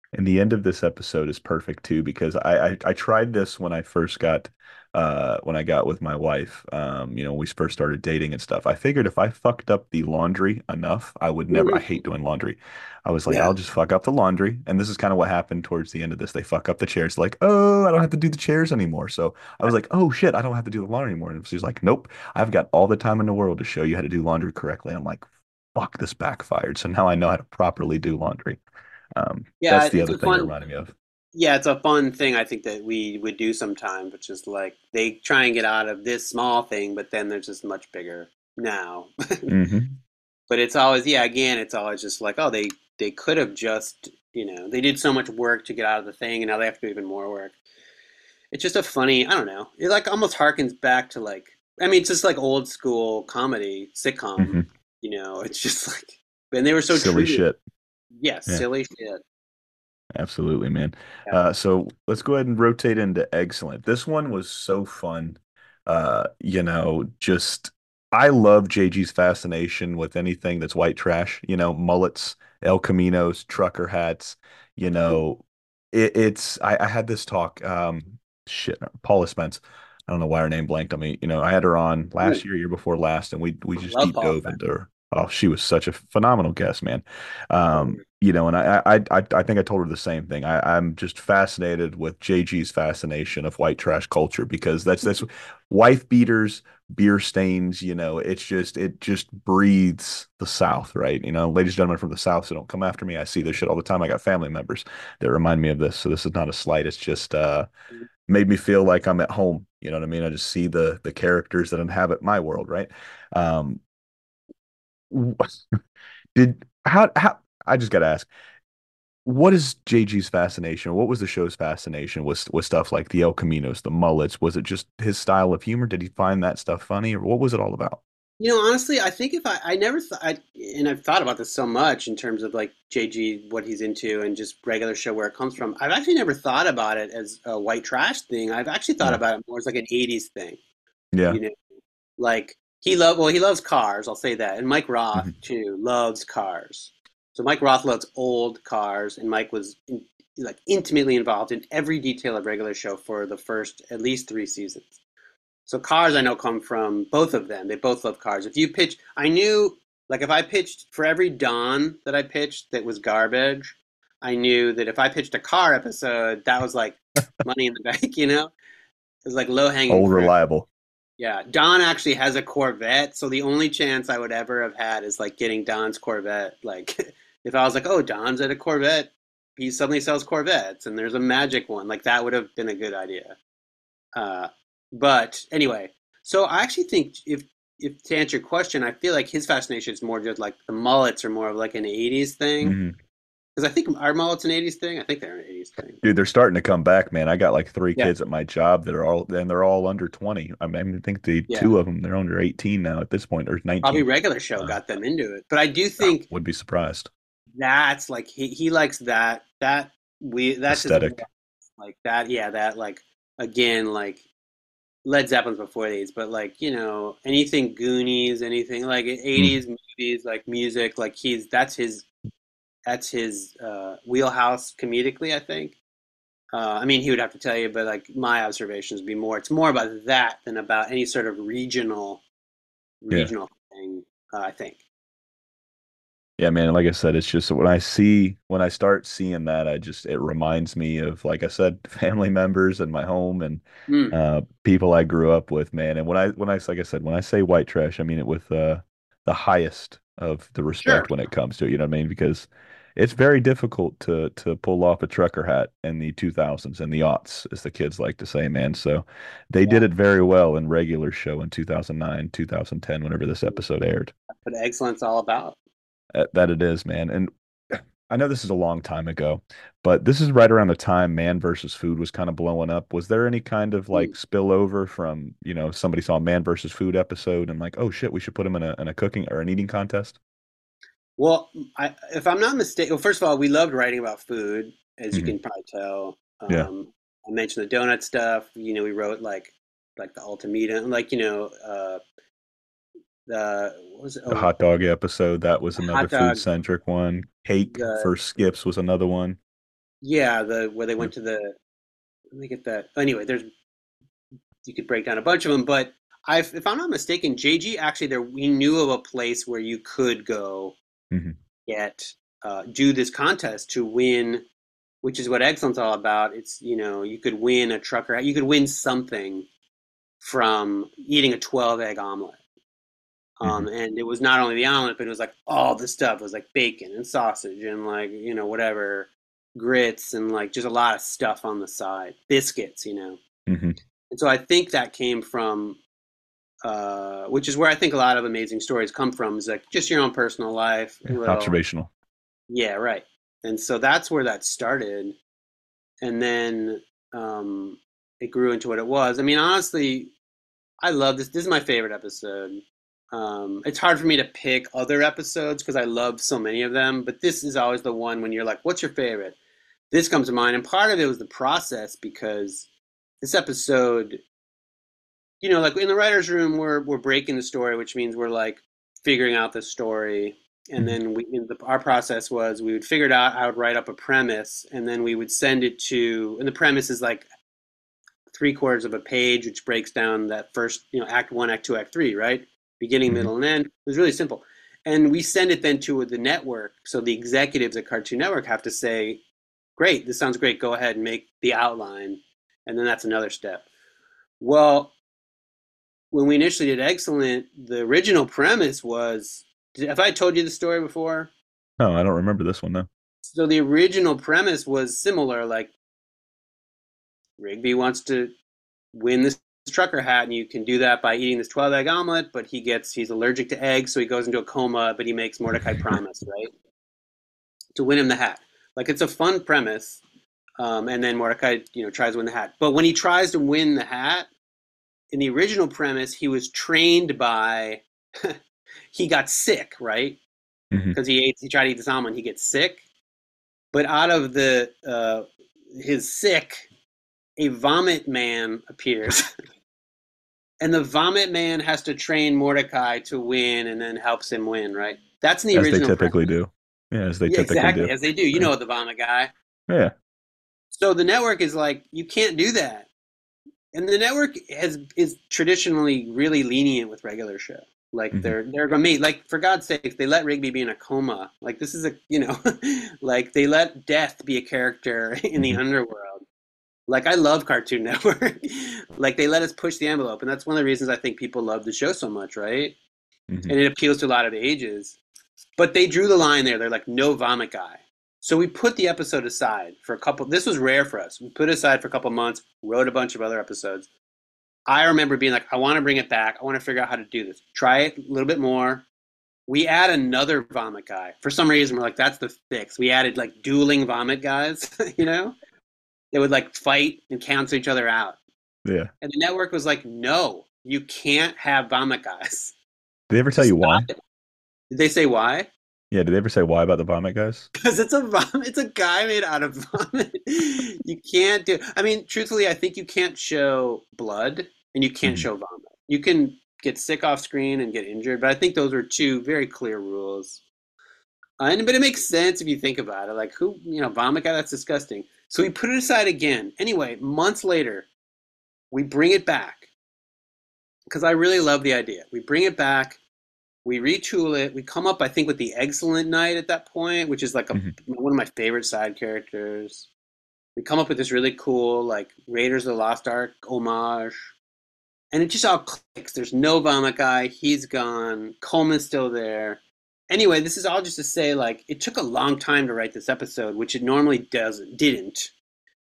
And the end of this episode is perfect too because I, I I tried this when I first got uh when I got with my wife. Um, you know, when we first started dating and stuff. I figured if I fucked up the laundry enough, I would never I hate doing laundry. I was like, Yeah. I'll just fuck up the laundry. And this is kind of what happened towards the end of this. They fuck up the chairs, like, oh, I don't have to do the chairs anymore. So I was like, oh shit, I don't have to do the laundry anymore. And she's like, nope, I've got all the time in the world to show you how to do laundry correctly. I'm like, fuck, this backfired. So now I know how to properly do laundry. Um, Yeah, that's the it's other a thing it fun. reminded me of. Yeah, it's a fun thing I think that we would do sometimes, which is like they try and get out of this small thing, but then there's just much bigger now. Hmm. But it's always, yeah, again, it's always just like, oh, they they could have just, you know, they did so much work to get out of the thing, and now they have to do even more work. It's just a funny, I don't know. It like almost harkens back to like, I mean, it's just like old school comedy sitcom. Hmm. You know, it's just like, and they were so Silly true to it. shit. Yeah, Yeah, silly shit. absolutely, man. Yeah. Uh, so let's go ahead and rotate into excellent. This one was so fun. Uh, you know, just I love J G's fascination with anything that's white trash, you know, mullets, El Caminos, trucker hats, you know, it, it's I, I had this talk, um, shit, Paula Spence. I don't know why her name blanked on me. You know, I had her on last Ooh, year, year before last, and we we just love deep Paul dove Feig. into her. Oh, she was such a phenomenal guest, man. Oh, Um, you know, and I, I, I, I think I told her the same thing. I, I'm just fascinated with J G's fascination of white trash culture because that's that's wife beaters, beer stains. You know, it's just it just breathes the South, right? You know, ladies and gentlemen from the South, so don't come after me. I see this shit all the time. I got family members that remind me of this, so this is not a slight. It's just uh, made me feel like I'm at home. You know what I mean? I just see the the characters that inhabit my world, right? Um, did how how I just got to ask what is J G's fascination? What was the show's fascination with with stuff like the El Caminos, the mullets? Was it just his style of humor? Did he find that stuff funny, or what was it all about? you know, honestly, I think if I, I never thought, I, and I've thought about this so much in terms of like J G, what he's into, and just regular show where it comes from. I've actually never thought about it as a white trash thing. I've actually thought Yeah, about it more as like an eighties thing. yeah, You know, like he love, well, he loves cars. I'll say that, and Mike Roth hmm too loves cars. So Mike Roth loves old cars, and Mike was in, like intimately involved in every detail of regular show for the first at least three seasons. So cars I know come from both of them. They both love cars. If you pitch, I knew like if I pitched for every Dawn that I pitched that was garbage, I knew that if I pitched a car episode, that was like money in the bank, you know? It was like low hanging old fruit. reliable. Yeah, Don actually has a Corvette, so the only chance I would ever have had is like getting Don's Corvette. Like if I was like, "Oh, Don's at a Corvette, he suddenly sells Corvettes, and there's a magic one." Like that would have been a good idea. Uh, but anyway, so I actually think if if to answer your question, I feel like his fascination is more just like the mullets are more of like an eighties thing. Hmm. Because I think our mullets an eighties thing? I think they're an eighties thing. Dude, they're starting to come back, man. I got like three Yeah, kids at my job that are all, and they're all under twenty. I mean, I think the yeah. two of them, they're under eighteen now at this point, or Probably nineteen. regular show Uh, got them into it. But I do think would be surprised. that's like he, he likes that that we that's his Aesthetic. like that yeah that like again like Led Zeppelin's before these but like you know anything Goonies anything like Mm. eighties movies like music like he's that's his that's his uh, wheelhouse comedically I think uh, I mean he would have to tell you but like my observations would be more it's more about that than about any sort of regional Yeah. regional thing uh, I think Yeah, man. Like I said, it's just when I see when I start seeing that, I just it reminds me of, like I said, family members and my home and mm, uh people I grew up with, man. And when I when I like I said, when I say white trash, I mean it with uh the highest of the sure respect when it comes to it, you know what I mean? Because it's very difficult to to pull off a trucker hat in the two thousands and the aughts, as the kids like to say, man. So they yeah did it very well in regular show in two thousand nine, two thousand ten, whenever this episode aired. that's what excellence all about. Uh, That it is, man. And I know this is a long time ago, but this is right around the time Man versus Food was kind of blowing up. Was there any kind of like Mm. spillover from, you know, somebody saw a Man versus Food episode and like, oh shit, we should put him in a in a cooking or an eating contest? Well, I, if I'm not mistaken, well, first of all, we loved writing about food, as you Hmm. can probably tell. Yeah. Um, I mentioned the donut stuff. You know, we wrote like like the ultimatum, like you know, uh, the what was it? The Oh, hot dog episode, that was another hot food dog. centric one. Cake The for Skips was another one. Yeah, the where they went to the let me get that. Anyway, there's you could break down a bunch of them, but I, if I'm not mistaken, J G actually there we knew of a place where you could go Mm-hmm. get uh, do this contest to win, which is what Excellent's all about. It's you know you could win a trucker, you could win something from eating a twelve egg omelet. Mm-hmm. Um, and it was not only the omelet, but it was like all the stuff. It was like bacon and sausage and like you know whatever grits and like just a lot of stuff on the side, biscuits, you know. Mm-hmm. And so I think that came from, uh, which is where I think a lot of amazing stories come from, is like just your own personal life, a Yeah, little, observational. yeah, right. And so that's where that started, and then um, it grew into what it was. I mean, honestly, I love this. This is my favorite episode. Um, it's hard for me to pick other episodes because I love so many of them, but this is always the one when you're like, "What's your favorite?" This comes to mind, and part of it was the process because this episode, you know, like in the writers' room, we're we're breaking the story, which means we're like figuring out the story, and Mm-hmm. then we in the, our process was we would figure it out. I would write up a premise, and then we would send it to, and the premise is like three quarters of a page, which breaks down that first, you know, act one, act two, act three, right? Beginning, Mm-hmm. middle, and end. It was really simple. And we send it then to the network. So the executives at Cartoon Network have to say, great, this sounds great. Go ahead and make the outline. And then that's another step. Well, when we initially did Excellent, the original premise was, have I told you the story before? No, I don't remember this one, no. So the original premise was similar, like Rigby wants to win this trucker hat, and you can do that by eating this twelve egg omelet, but he gets he's allergic to eggs, so he goes into a coma, but he makes Mordecai promise, right, to win him the hat. Like, it's a fun premise. Um, and then Mordecai, you know, tries to win the hat, but when he tries to win the hat in the original premise, he was trained by he got sick, right, Mm-hmm. because he ate he tried to eat this omelet and he gets sick, but out of the uh, his sick, a vomit man appears. And the Vomit Man has to train Mordecai to win, and then helps him win. Right? That's in the As they original typically premise. do. Yeah, as they Yeah, typically exactly, do. as they do. You Yeah. know the Vomit guy. Yeah. So the network is like, you can't do that, and the network has is traditionally really lenient with regular show. Like Mm-hmm. they're they're gonna meet. Like, for God's sake, they let Rigby be in a coma. Like, this is a you know, like they let Death be a character in the Mm-hmm. underworld. Like, I love Cartoon Network. Like, they let us push the envelope, and that's one of the reasons I think people love the show so much, right? Mm-hmm. And it appeals to a lot of ages. But they drew the line there. They're like, no vomit guy. So we put the episode aside for a couple. This was rare for us. We put it aside for a couple months, wrote a bunch of other episodes. I remember being like, I want to bring it back. I want to figure out how to do this. Try it a little bit more. We add another vomit guy. For some reason, we're like, that's the fix. We added like dueling vomit guys, you know? They would like fight and cancel each other out. Yeah. And the network was like, no, you can't have vomit guys. Did they ever tell Just you why? stop it. Did they say why? Yeah, did they ever say why about the vomit guys? Because it's a vomit. It's a guy made out of vomit. You can't do. I mean, truthfully, I think you can't show blood and you can't Mhm. show vomit. You can get sick off screen and get injured, but I think those are two very clear rules. Uh, and but it makes sense if you think about it. Like, who, you know, vomit guy? That's disgusting. So we put it aside again. Anyway, months later, we bring it back because I really love the idea. We bring it back. We retool it. We come up, I think, with the Excellent Knight at that point, which is like a, Mhm. one of my favorite side characters. We come up with this really cool, like, Raiders of the Lost Ark homage. And it just all clicks. There's no vomit guy. He's gone. Coleman's still there. Anyway, this is all just to say, like, it took a long time to write this episode, which it normally doesn't, didn't.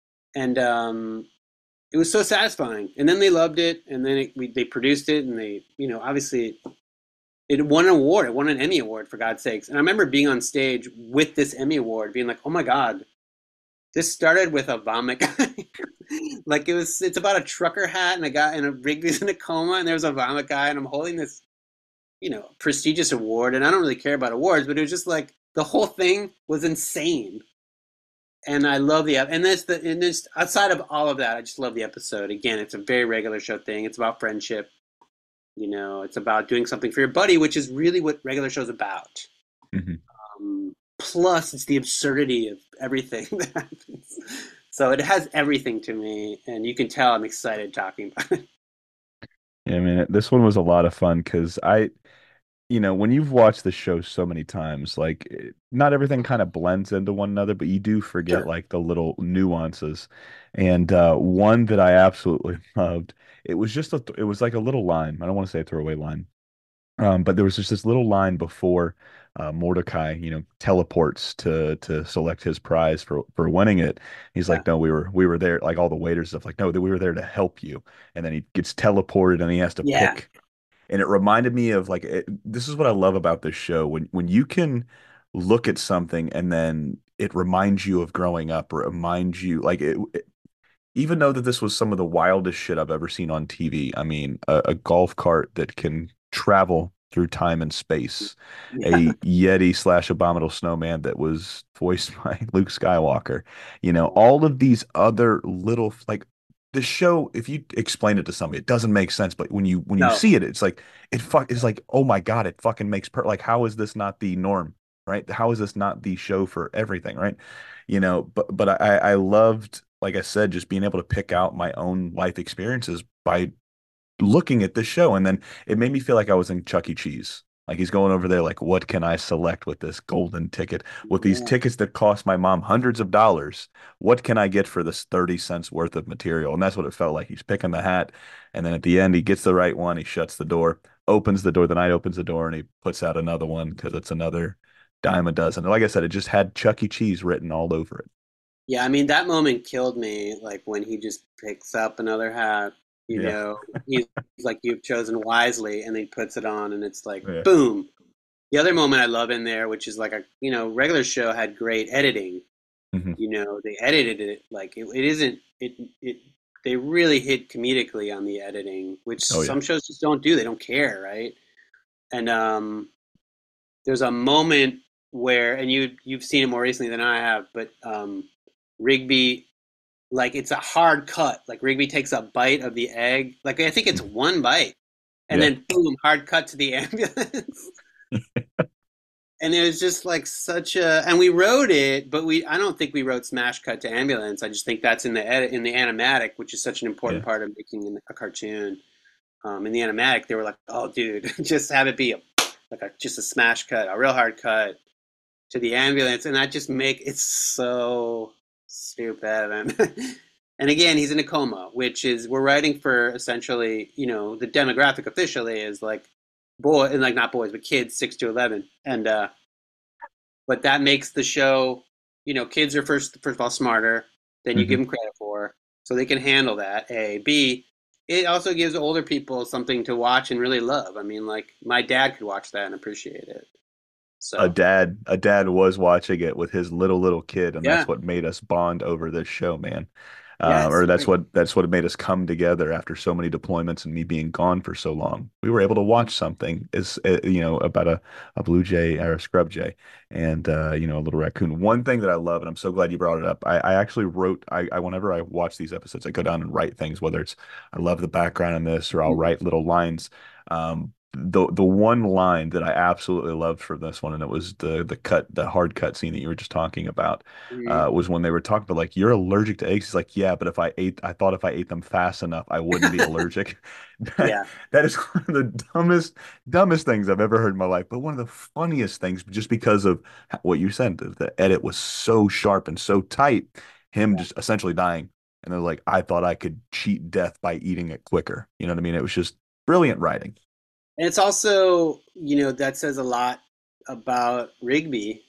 And um, it was so satisfying. And then they loved it, and then it, we, they produced it, and they, you know, obviously it won an award. It won an Emmy Award, for God's sakes. And I remember being on stage with this Emmy Award, being like, "Oh my God, this started with a vomit guy." Like, it was. It's about a trucker hat and a guy and a Rigby's in a coma, and there's a vomit guy, and I'm holding this, you know, prestigious award. And I don't really care about awards, but it was just like the whole thing was insane. And I love the and that's the and this outside of all of that, I just love the episode. Again, it's a very regular show thing. It's about friendship. You know, it's about doing something for your buddy, which is really what regular show's about. Mhm. Um, plus, it's the absurdity of everything that happens. So it has everything to me, and you can tell I'm excited talking about it. Yeah, I mean, this one was a lot of fun because I, you know, when you've watched the show so many times, like it- not everything kind of blends into one another, but you do forget Sure. like the little nuances. And uh, one that I absolutely loved, it was just a, it was like a little line. I don't want to say a throwaway line. Um, but there was just this little line before uh, Mordecai, you know, teleports to to select his prize for for winning it. He's Yeah. like, "No, we were we were there." Like all the waiters stuff, like, "No, that we were there to help you." And then he gets teleported, and he has to Yeah. pick. And it reminded me of like it, this is what I love about this show when when you can look at something and then it reminds you of growing up, or it reminds you like it, even though that this was some of the wildest shit I've ever seen on T V. I mean, a, a golf cart that can travel through time and space, Yeah. a Yeti slash abominable snowman that was voiced by Luke Skywalker. You know, all of these other little like the show, if you explain it to somebody, it doesn't make sense. But when you when you No. see it, it's like it fuck it's like, oh my God, it fucking makes per like how is this not the norm? Right? How is this not the show for everything, right? You know, but but I I loved, like I said, just being able to pick out my own life experiences by looking at this show, and then it made me feel like I was in Chuck E. Cheese. Like he's going over there, like, what can I select with this golden ticket? With these Yeah. tickets that cost my mom hundreds of dollars, what can I get for this thirty cents worth of material? And that's what it felt like. He's picking the hat, and then at the end, he gets the right one. He shuts the door, opens the door. The knight opens the door, and he puts out another one because it's another dime a dozen. Like I said, it just had Chuck E. Cheese written all over it. Yeah, I mean that moment killed me. Like when he just picks up another hat, you Yeah. know, he's like, "You've chosen wisely," and then he puts it on, and it's like, Yeah. boom. The other moment I love in there, which is like a you know regular show had great editing. Hmm. You know, they edited it like it, it isn't it it. They really hit comedically on the editing, which Oh yeah. some shows just don't do. They don't care, right? And um, there's a moment where, and you you've seen it more recently than I have, but um, Rigby, like it's a hard cut. Like Rigby takes a bite of the egg. Like I think it's one bite, and Yeah. then boom, hard cut to the ambulance. And it was just like such a, and we wrote it, but we I don't think we wrote smash cut to ambulance. I just think that's in the edit in the animatic, which is such an important Yeah. part of making a cartoon. Um, in the animatic, they were like, "Oh, dude, just have it be a, like a just a smash cut, a real hard cut to the ambulance," and that just make it's so stupid. And and again, he's in a coma, which is we're writing for essentially, you know, the demographic officially is like boy, and like not boys, but kids six to eleven, and uh, but that makes the show, you know, kids are first first of all smarter than you give Hmm. them credit for, so they can handle that. A B, it also gives older people something to watch and really love. I mean, like my dad could watch that and appreciate it. A So dad, a dad was watching it with his little little kid, and that's yeah, what made us bond over this show, man. yeah, Uh, it's or that's great. what that's what made us come together after so many deployments and me being gone for so long. We were able to watch something is uh, you know about a a blue jay or a scrub jay and uh, you know a little raccoon. One thing that I love, and I'm so glad you brought it up. I, I actually wrote. I, I whenever I watch these episodes, I go down and write things. Whether it's I love the background in this, or I'll write little lines. Um, the the one line that I absolutely loved for this one, and it was the the cut, the hard cut scene that you were just talking about, Mm-hmm. uh, was when they were talking about like you're allergic to eggs. He's like, yeah, but if I ate, I thought if I ate them fast enough, I wouldn't be allergic. That, Yeah, that is one of the dumbest dumbest things I've ever heard in my life, but one of the funniest things, just because of what you said. The, the edit was so sharp and so tight. Him yeah. just essentially dying, and they're like, I thought I could cheat death by eating it quicker. You know what I mean? It was just brilliant writing. And it's also, you know, that says a lot about Rigby.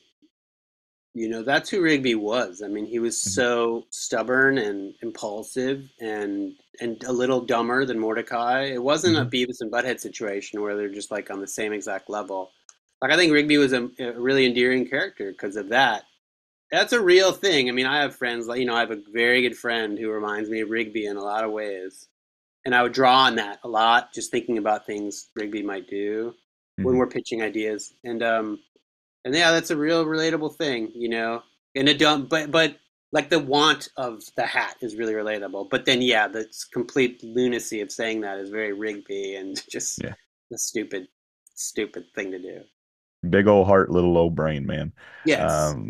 You know, that's who Rigby was. I mean, he was Mhm. so stubborn and impulsive and and a little dumber than Mordecai. It wasn't a Mhm. Beavis and Butthead situation where they're just like on the same exact level. Like I think Rigby was a, a really endearing character because of that. That's a real thing. I mean, I have friends like you know, I have a very good friend who reminds me of Rigby in a lot of ways, and I would draw on that a lot, just thinking about things Rigby might do when Mhm. we're pitching ideas. And um, and yeah, that's a real relatable thing, you know. And it don't, but but like the want of the hat is really relatable. But then yeah, the complete lunacy of saying that is very Rigby and just Yeah. a stupid, stupid thing to do. Big old heart, little old brain, man. Yes, Um,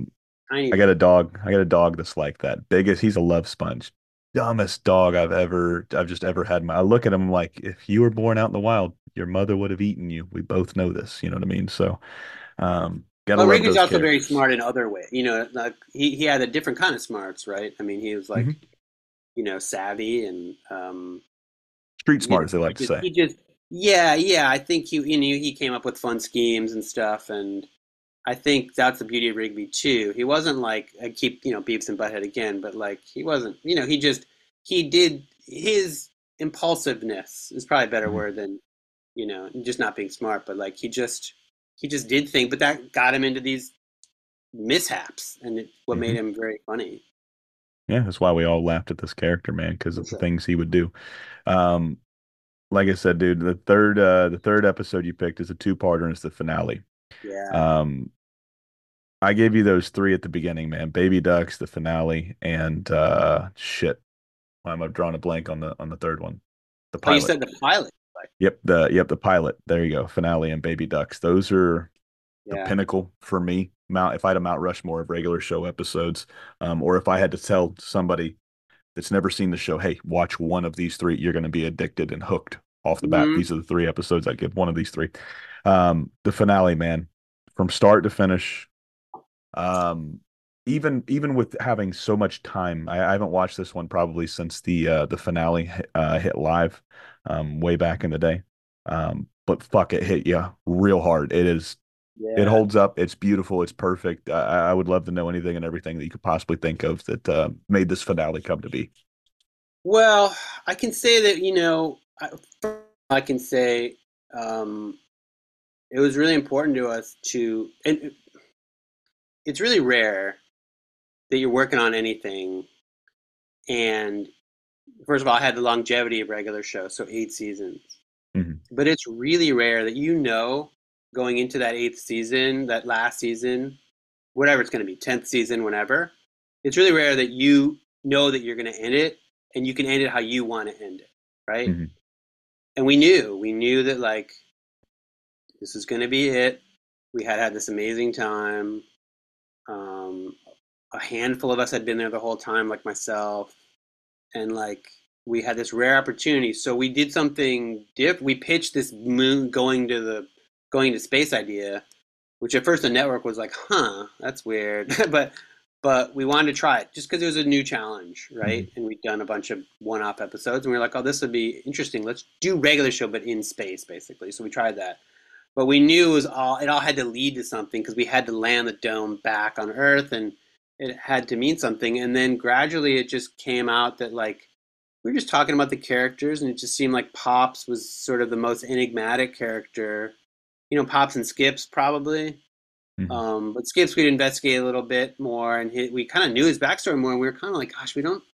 tiny I got a thing. dog. I got a dog that's like that. Biggest, he's a love sponge. Dumbest dog I've ever, I've just ever had. My, I look at him I'm like, if you were born out in the wild, your mother would have eaten you. We both know this. You know what I mean? So, um, gotta But love Rigby's those also very characters. smart in other ways. You know, like he, he had a different kind of smarts, right? I mean, he was like, Hmm. you know, savvy and um, Street you smart, know, as they like he to just, say. he just yeah, yeah. I think he you know he came up with fun schemes and stuff, and I think that's the beauty of Rigby too. He wasn't like I keep you know Beavis and Butthead again, but like he wasn't you know he just he did his impulsiveness is probably a better Hmm. word than you know just not being smart, but like he just he just did things, but that got him into these mishaps, and it's what Hmm. made him very funny. Yeah, that's why we all laughed at this character, man, because of the So, things he would do. Um, like I said, dude, the third, uh, the third episode you picked is a two-parter and it's the finale. yeah. Um, I gave you those three at the beginning, man. Baby Ducks, the finale, and uh shit. I'm I've drawn a blank on the on the third one. The Oh, you pilot. said the pilot. Like, Yep, the yep, the pilot. There you go. Finale and Baby Ducks. Those are the yeah. pinnacle for me. Mount if I had a Mount Rushmore of regular show episodes, um, or if I had to tell somebody that's never seen the show, hey, watch one of these three, you're gonna be addicted and hooked off the bat. Hmm. These are the three episodes I'd give one of these three. Um, the finale, man, from start to finish. Um, even even with having so much time, I, I haven't watched this one probably since the uh, the finale hit- uh, hit live, um, way back in the day. Um, but fuck, it hit you real hard. It is it Yeah. holds up. It's beautiful. It's perfect. I, I would love to know anything and everything that you could possibly think of that uh, made this finale come to be. Well, I can say that, you know, I, I can say um, it was really important to us to, and it's really rare that you're working on anything. And first of all, I had the longevity of regular shows, so eight seasons. Hmm. But it's really rare that you know going into that eighth season, that last season, whatever it's going to be, tenth season, whenever, it's really rare that you know that you're going to end it and you can end it how you want to end it, right? Hmm. And we knew, we knew that like this is going to be it. We had had this amazing time. Um, a handful of us had been there the whole time, like myself, and like we had this rare opportunity. So we did something diff. We pitched this moon going to the going to space idea, which at first the network was like, "Huh, that's weird," but but we wanted to try it just because it was a new challenge, Hmm. right? And we'd done a bunch of one-off episodes, and we were like, "Oh, this would be interesting. Let's do regular show, but in space, basically." So we tried that, but we knew it was all it all had to lead to something because we had to land the dome back on Earth, and it had to mean something. And then gradually, it just came out that like we were just talking about the characters, and it just seemed like Pops was sort of the most enigmatic character. You know, Pops and Skips probably. Hmm. Um, but Skips we'd investigate a little bit more, and he, we kind of knew his backstory more. And we were kind of like, gosh, we don't,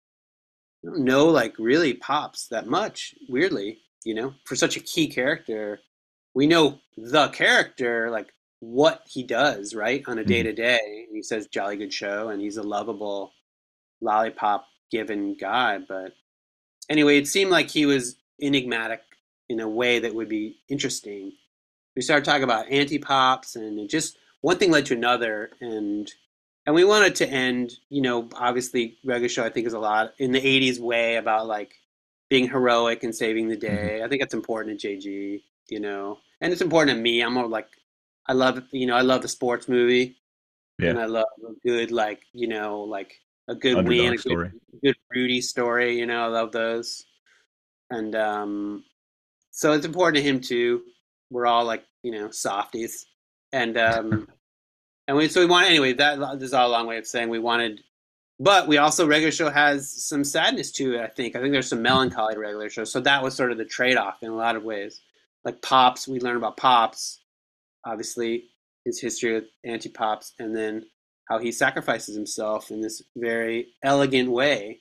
we don't know like really Pops that much. Weirdly, you know, for such a key character, we know the character, like what he does, right, on a day Hmm. to day. He says "jolly good show," and he's a lovable lollipop given guy. But anyway, it seemed like he was enigmatic in a way that would be interesting. We started talking about anti-pops, and it just one thing led to another, and and we wanted to end, you know, obviously regular show I think is a lot in the eighties way about like being heroic and saving the Hmm. day. I think that's important to J G, you know, and it's important to me. I'm more like I love, you know, I love the sports movie, Yeah, and I love a good like, you know, like a good win, underdog a good story. good Rudy story, you know, I love those. And um so it's important to him too. We're all like, you know, softies. And um and we so we want anyway, that this is all a long way of saying we wanted, but we also regular show has some sadness to it, I think. I think there's some Hmm. melancholy to regular show. So that was sort of the trade off in a lot of ways. Like Pops, we learn about Pops, obviously his history with anti Pops, and then how he sacrifices himself in this very elegant way,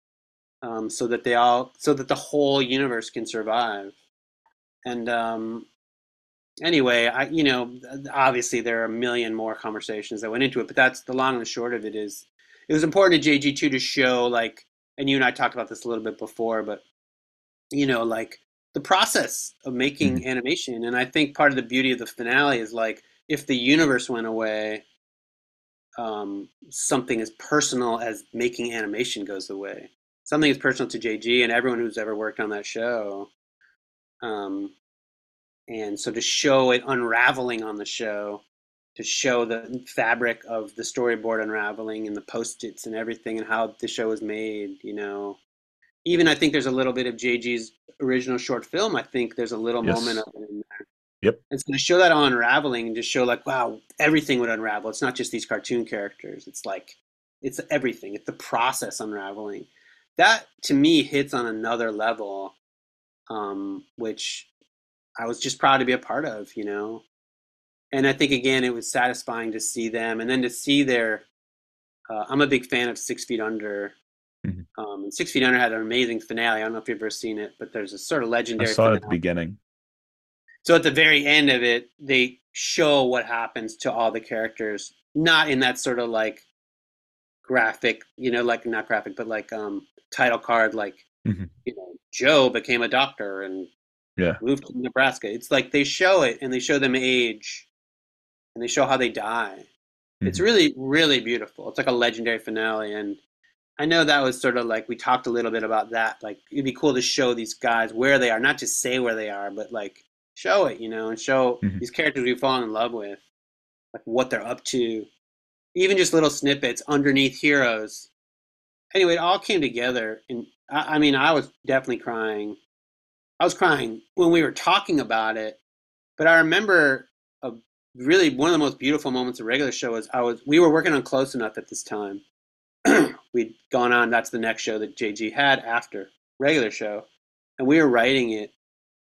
um, so that they all so that the whole universe can survive. And um anyway, I you know obviously there are a million more conversations that went into it, but that's the long and the short of it. Is it was important to J G two to show like, and you and I talked about this a little bit before, but you know like the process of Hmm. making animation, and I think part of the beauty of the finale is like if the universe went away, um, something as personal as making animation goes away. Something as personal to J G and everyone who's ever worked on that show. Um, and so to show it unraveling on the show, to show the fabric of the storyboard unraveling and the post-its and everything and how the show was made, you know. Even I think there's a little bit of J G's original short film. I think there's a little moment Yes. of it in there. Yep. It's going to show that unraveling and just show like, wow, everything would unravel. It's not just these cartoon characters. It's like, it's everything. It's the process unraveling. That to me hits on another level, um, which I was just proud to be a part of, you know. And I think again, it was satisfying to see them, and then to see their. Uh, I'm a big fan of Six Feet Under. Mhm. Um, and Six Feet Under had an amazing finale. I don't know if you've ever seen it, but there's a sort of I legendary saw it at the finale. beginning. So at the very end of it, they show what happens to all the characters, not in that sort of like graphic, you know, like not graphic, but like um title card, like Mhm. you know, Joe became a doctor and Yeah. moved to Nebraska. It's like they show it and they show them age and they show how they die. It's Mhm. really, really beautiful. It's like a legendary finale. And I know that was sort of like we talked a little bit about that. Like it'd be cool to show these guys where they are, not just say where they are, but like show it, you know, and show Mhm. these characters we've fallen in love with, like what they're up to. Even just little snippets underneath heroes. Anyway, it all came together, and I, I mean, I was definitely crying. I was crying when we were talking about it, but I remember a really one of the most beautiful moments of regular show was I was we were working on Close Enough at this time. We'd gone on. That's the next show that J G had after regular show, and we were writing it.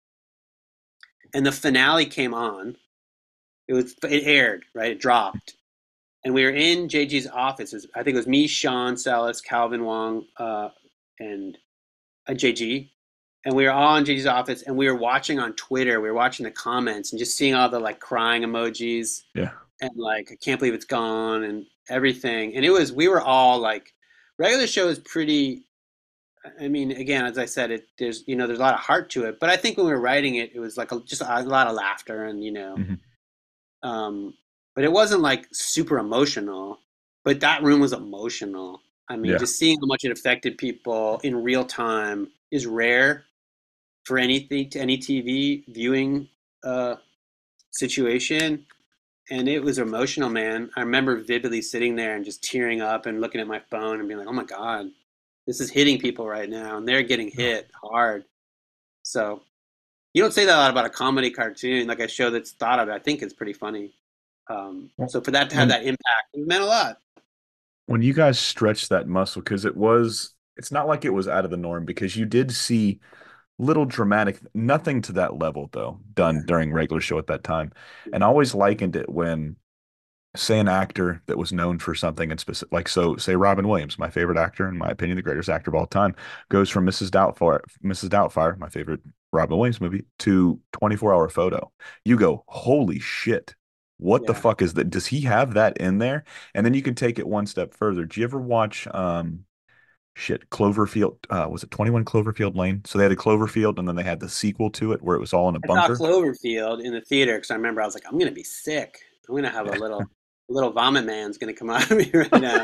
And the finale came on. It was it aired right. It dropped, and we were in J G's office. I think it was me, Sean Salas, Calvin Wong, uh, and uh, J G. And we were all in J G's office, and we were watching on Twitter. We were watching the comments and just seeing all the like crying emojis Yeah. and like I can't believe it's gone and everything. And it was we were all like regular show is pretty. I mean, again, as I said, it there's you know there's a lot of heart to it, but I think when we were writing it, it was like a, just a lot of laughter and you know, Mhm. um, but it wasn't like super emotional. But that room was emotional. I mean, Yeah. just seeing how much it affected people in real time is rare for anything to any T V viewing uh, situation. And it was emotional, man. I remember vividly sitting there and just tearing up and looking at my phone and being like, "Oh my god, this is hitting people right now, and they're getting Oh. hit hard." So you don't say that a lot about a comedy cartoon, like a show that's thought of. I think it's pretty funny. Um, Well, so for that to have when that impact, it meant a lot. when you guys stretched that muscle, because it was, it's not like it was out of the norm because you did see little dramatic, nothing to that level though, done during regular show at that time. And I always likened it when, say, an actor that was known for something in specific, like so, say Robin Williams, my favorite actor, in my opinion, the greatest actor of all time, goes from Missus Doubtfire, Missus Doubtfire, my favorite Robin Williams movie, to twenty-four hour photo. You go, holy shit. What the Yeah, fuck is that? Does he have that in there? And then you can take it one step further. Do you ever watch um shit, Cloverfield, uh, was it twenty-one Cloverfield Lane? So they had a Cloverfield and then they had the sequel to it where it was all in a I saw bunker. Cloverfield in the theater because I remember I was like, "I'm gonna be sick. I'm gonna have a little, a little vomit man's gonna come out of me right now."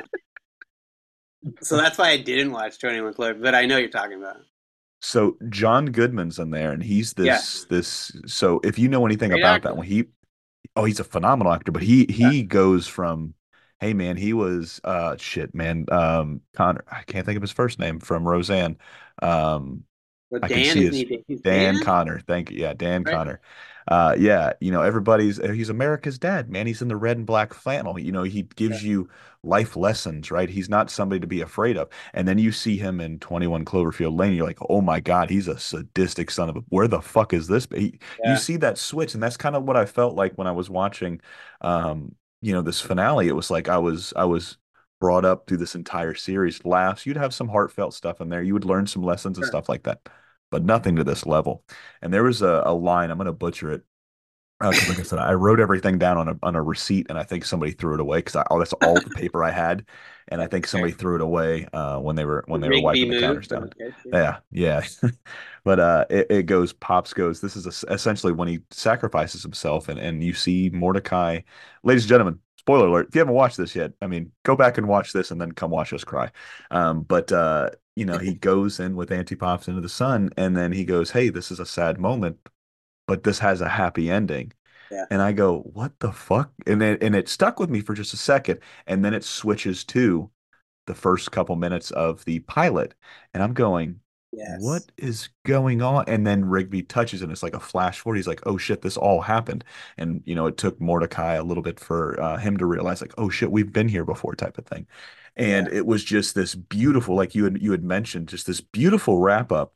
So that's why I didn't watch Tony One Clover, but I know you're talking about. So John Goodman's in there and he's Yeah, this this so if you know anything great about that actor. one, he oh he's a phenomenal actor, but he Yeah. he goes from hey man, he was uh shit, man, um Connor, I can't think of his first name from Roseanne. Um But I can Dan see isn't his he? He's Dan Dan, Connor. Thank you. Yeah, Dan right? Connor. Uh, yeah, you know, everybody's uh, he's America's dad, man. He's in the red and black flannel. You know, he Yeah, gives you life lessons, right? He's not somebody to be afraid of. And then you see him in twenty-one Cloverfield Lane, you're like, oh my God, he's a sadistic son of a where the fuck is this? He, you yeah, see that switch, and that's kind of what I felt like when I was watching um, you know, this finale. It was like I was I was brought up through this entire series. Laughs, you'd have some heartfelt stuff in there. You would learn some lessons and sure. stuff like that but nothing to this level. And there was a, a line, I'm going to butcher it. Because, like I said, I wrote everything down on a on a receipt, and I think somebody threw it away because I, oh, that's all the paper I had, and I That's think fair. somebody threw it away uh, when they were The when they were Rigby wiping the move, counters but down. okay, sure. Yeah, yeah. But uh, it, it goes, Pops goes. This is es- essentially when he sacrifices himself, and and you see Mordecai, ladies and gentlemen. spoiler alert, if you haven't watched this yet, I mean, go back and watch this and then come watch us cry. Um, but uh, you know, he goes in with Antipops into the sun, and then he goes, "Hey, this is a sad moment, but this has a happy ending." Yeah. And I go, "What the fuck?" And then and it stuck with me for just a second, and then it switches to the first couple minutes of the pilot, and I'm going, Yes. what is going on? And then Rigby touches and it's like a flash forward. He's like, oh shit, this all happened. And you know, it took Mordecai a little bit for uh, him to realize like, oh shit, we've been here before type of thing. And Yeah. it was just this beautiful, like you had you had mentioned, just this beautiful wrap up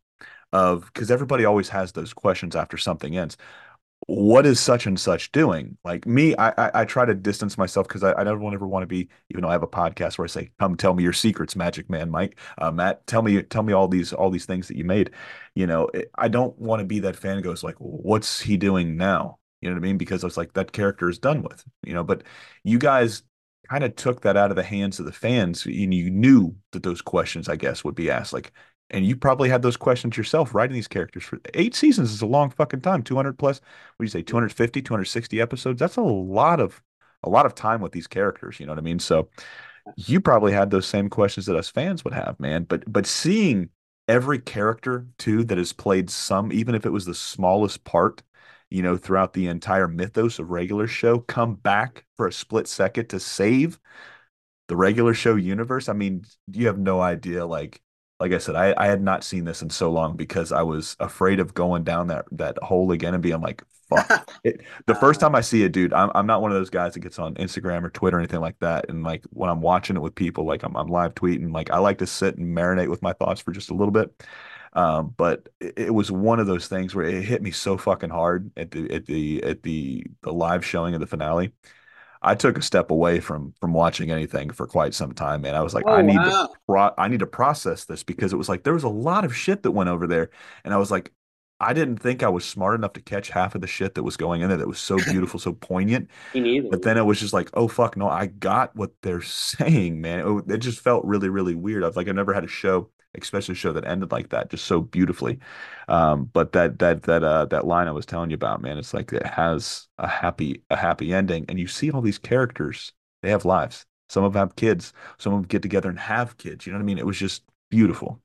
of because everybody always has those questions after something ends. What is such and such doing? Like me, I I, I try to distance myself because I, I don't ever want to be, even though I have a podcast where I say, "Come tell me your secrets, Magic Man Mike, uh, Matt, tell me tell me all these all these things that you made." You know, it, I don't want to be that fan who goes like, "What's he doing now?" You know what I mean? Because it's like that character is done with. You know, but you guys kind of took that out of the hands of the fans, and you knew that those questions, I guess, would be asked. Like, and you probably had those questions yourself writing these characters for eight seasons is a long fucking time. two hundred plus, what do you say, two hundred fifty, two hundred sixty episodes? That's a lot of a lot of time with these characters, you know what I mean? So you probably had those same questions that us fans would have, man. But but seeing every character too that has played some, even if it was the smallest part, you know, throughout the entire mythos of regular show, come back for a split second to save the regular show universe. I mean, you have no idea. Like, like I said, I, I had not seen this in so long because I was afraid of going down that that hole again and being like, fuck. It, the first uh, time I see it, dude, I'm I'm not one of those guys that gets on Instagram or Twitter or anything like that. And like when I'm watching it with people, like I'm I'm live tweeting, like I like to sit and marinate with my thoughts for just a little bit. Um, but it, it was one of those things where it hit me so fucking hard at the at the at the the live showing of the finale. I took a step away from from watching anything for quite some time, man. I was like, I oh need to wow. pro I need to process this because it was like there was a lot of shit that went over there, and I was like, I didn't think I was smart enough to catch half of the shit that was going in there that was so beautiful, so poignant. Me neither. But then it was just like, oh fuck, no, I got what they're saying, man. It, it just felt really, really weird. I was like, I never had a show, especially a show that ended like that, just so beautifully. Um, but that that that uh that line I was telling you about, man, it's like it has a happy a happy ending, and you see all these characters, they have lives. Some of them have kids, some of them get together and have kids. You know what I mean? It was just beautiful,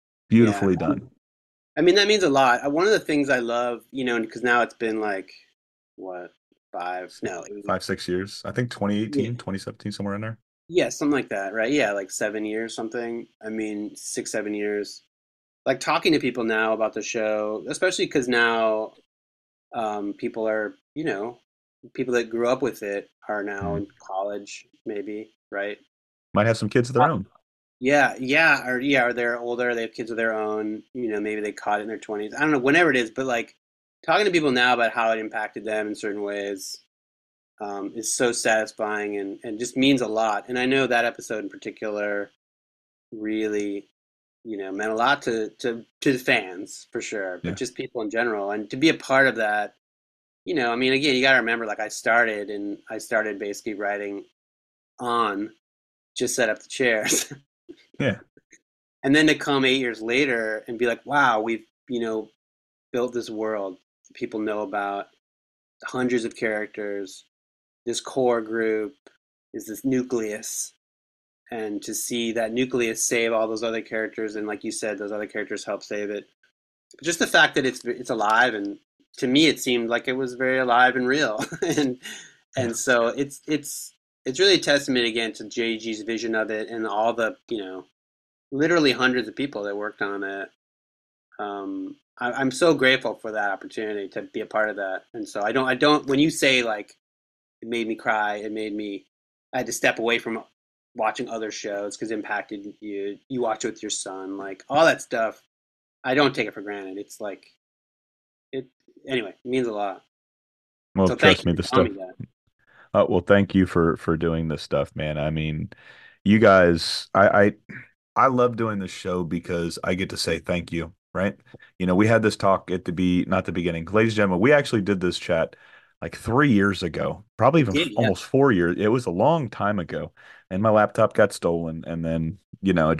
Yeah. beautifully done. I mean, that means a lot. Uh, One of the things I love, you know, because now it's been like, what, five? No, it was like, Five, six years. I think twenty yeah, eighteen, twenty seventeen, somewhere in there. yeah, something like that, right? Yeah, like seven years, something. I mean, six, seven years. Like talking to people now about the show, especially because now um, people are, you know, people that grew up with it are now Mhm. in college, maybe, right? Might have some kids of their own. Yeah, yeah, or yeah, or they're older, they have kids of their own, you know, maybe they caught it in their twenties. I don't know, whenever it is, but like talking to people now about how it impacted them in certain ways um, is so satisfying and, and just means a lot. And I know that episode in particular really, you know, meant a lot to to to the fans for sure, but Yeah. just people in general. And to be a part of that, you know, I mean, again, you got to remember, like I started and I started basically writing on just set up the chairs. Yeah. And then to come eight years later and be like, wow, we've, you know, built this world that people know about, hundreds of characters, this core group is this nucleus. And to see that nucleus save all those other characters, and like you said, those other characters help save it. But just the fact that it's it's alive, and to me, it seemed like it was very alive and real, and Yeah. and so it's it's it's really a testament again to J G's vision of it, and all the you know literally hundreds of people that worked on it. Um, I, I'm so grateful for that opportunity to be a part of that. And so I don't, I don't, when you say like, it made me cry, it made me, I had to step away from watching other shows because it impacted you. You watch it with your son, like all that stuff. I don't take it for granted. It's like, it, anyway, it means a lot. Well, So thank trust you me, for the telling stuff. me that. Uh, well, thank you for for doing this stuff, man. I mean, you guys, I I I love doing this show because I get to say thank you, right? You know, we had this talk at the be not the beginning. Ladies and gentlemen, we actually did this chat like three years ago, probably We even did, f- yeah. almost four years. It was a long time ago, and my laptop got stolen, and then you know, it just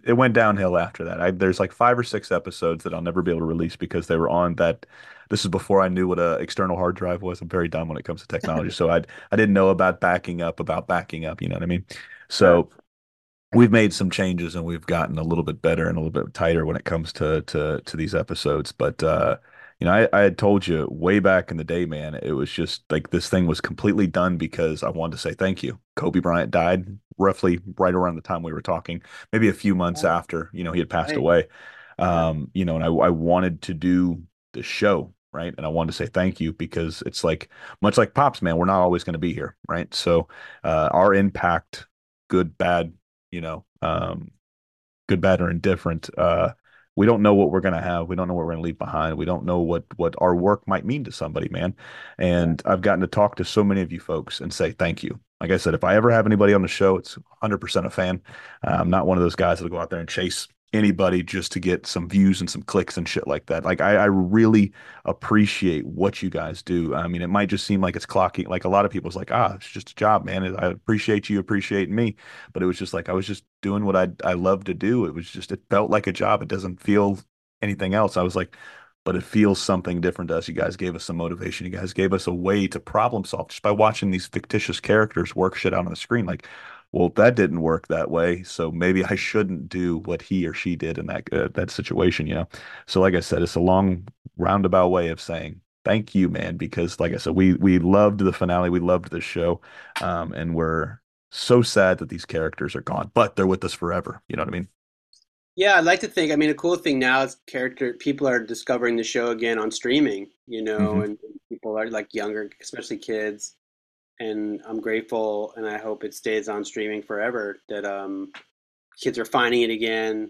it went downhill after that. I, there's like five or six episodes that I'll never be able to release because they were on that. This is before I knew what a external hard drive was. I'm very dumb when it comes to technology, so I I didn't know about backing up, about backing up. You know what I mean? Sure. So we've made some changes and we've gotten a little bit better and a little bit tighter when it comes to to to these episodes. But uh, you know, I, I had told you way back in the day, man, it was just like this thing was completely done because I wanted to say thank you. Kobe Bryant died roughly right around the time we were talking, maybe a few months Oh, after, you know, he had passed right. away. Yeah. Um, you know, and I I wanted to do the show, right? And I wanted to say thank you because it's like much like Pops, man, we're not always going to be here, right? So uh, our impact, good, bad, you know, um, good, bad, or indifferent. Uh, we don't know what we're gonna have. We don't know what we're gonna leave behind. We don't know what what our work might mean to somebody, man. Yeah. And I've gotten to talk to so many of you folks and say thank you. Like I said, if I ever have anybody on the show, it's one hundred percent a fan. Uh, I'm not one of those guys that'll go out there and chase anybody just to get some views and some clicks and shit like that. Like I, I really appreciate what you guys do. I mean, it might just seem like it's clocking. Like a lot of people's like, ah, it's just a job, man. I appreciate you appreciating me, but it was just like I was just doing what I I love to do. It was just it felt like a job. It doesn't feel anything else. I was like, but it feels something different to us. You guys gave us some motivation. You guys gave us a way to problem solve just by watching these fictitious characters work shit out on the screen. Like, well, that didn't work that way, so maybe I shouldn't do what he or she did in that uh, that situation, you know. So, like I said, it's a long roundabout way of saying thank you, man, because like I said, we we loved the finale, we loved the show, um, and we're so sad that these characters are gone, but they're with us forever. You know what I mean? Yeah, I'd like to think. I mean, a cool thing now is character people are discovering the show again on streaming, you know, Hmm. and people are like younger, especially kids. And I'm grateful, and I hope it stays on streaming forever. That um, kids are finding it again,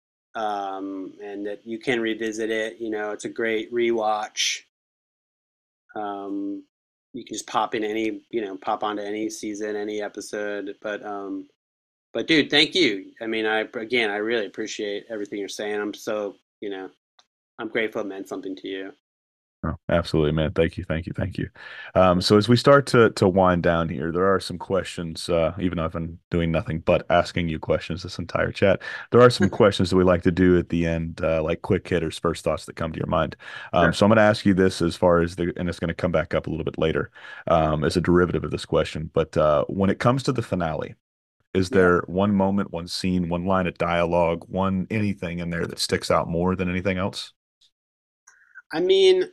um, and that you can revisit it. You know, it's a great rewatch. Um, you can just pop in any, you know, pop onto any season, any episode. But um, but dude, thank you. I mean, I again, I really appreciate everything you're saying. I'm so, you know, I'm grateful it meant something to you. Oh, absolutely, man. Thank you, thank you, thank you. Um, so as we start to to wind down here, there are some questions. Uh, even though I've been doing nothing but asking you questions this entire chat, there are some questions that we like to do at the end, uh, like quick hitters, first thoughts that come to your mind. Um, Sure. so I'm going to ask you this as far as the, and it's going to come back up a little bit later, um, as a derivative of this question. But uh, when it comes to the finale, is Yeah. there one moment, one scene, one line of dialogue, one anything in there that sticks out more than anything else? I mean,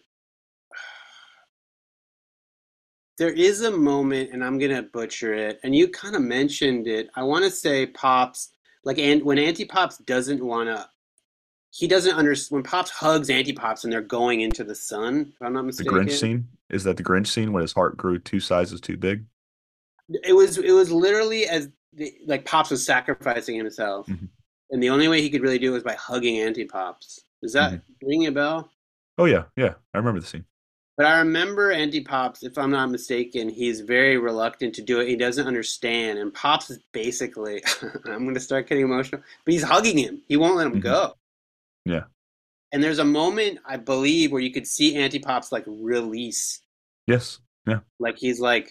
there is a moment, and I'm gonna butcher it, and you kind of mentioned it. I want to say Pops, like, and when Auntie Pops doesn't wanna, he doesn't understand when Pops hugs Auntie Pops and they're going into the sun, if I'm not The Grinch mistaken. scene? Is that the Grinch scene when his heart grew two sizes too big? It was it was literally as the, like Pops was sacrificing himself, Hmm. and the only way he could really do it was by hugging Auntie Pops. Does Hmm. that ring a bell? Oh yeah, yeah. I remember the scene. But I remember Auntie Pops, if I'm not mistaken, he's very reluctant to do it. He doesn't understand. And Pops is basically, I'm going to start getting emotional, but he's hugging him. He won't let him Hmm. go. Yeah. And there's a moment, I believe, where you could see Auntie Pops like release. Yes. Yeah. Like he's like,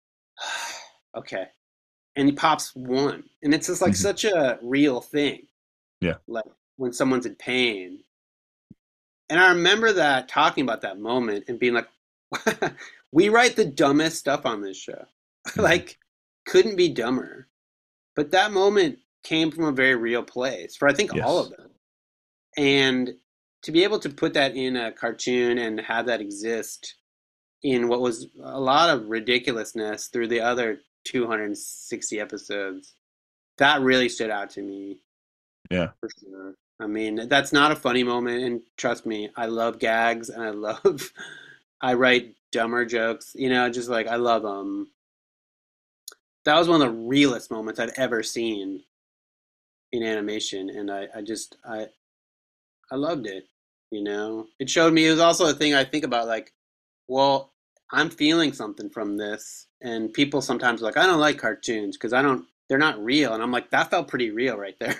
okay. And he Pops won. And it's just like Hmm. such a real thing. Yeah. Like when someone's in pain. And I remember that talking about that moment and being like, we write the dumbest stuff on this show. Hmm. Like, couldn't be dumber. But that moment came from a very real place for I think all of Yes. them. And to be able to put that in a cartoon and have that exist in what was a lot of ridiculousness through the other two hundred sixty episodes, that really stood out to me Yeah. for sure. I mean, that's not a funny moment, and trust me, I love gags and I love, I write dumber jokes, you know, just like I love them. That was one of the realest moments I've ever seen in animation, and I, I just, I, I loved it. You know, it showed me. It was also a thing I think about, like, well, I'm feeling something from this, and people sometimes are like, I don't like cartoons because I don't, they're not real, and I'm like, that felt pretty real right there.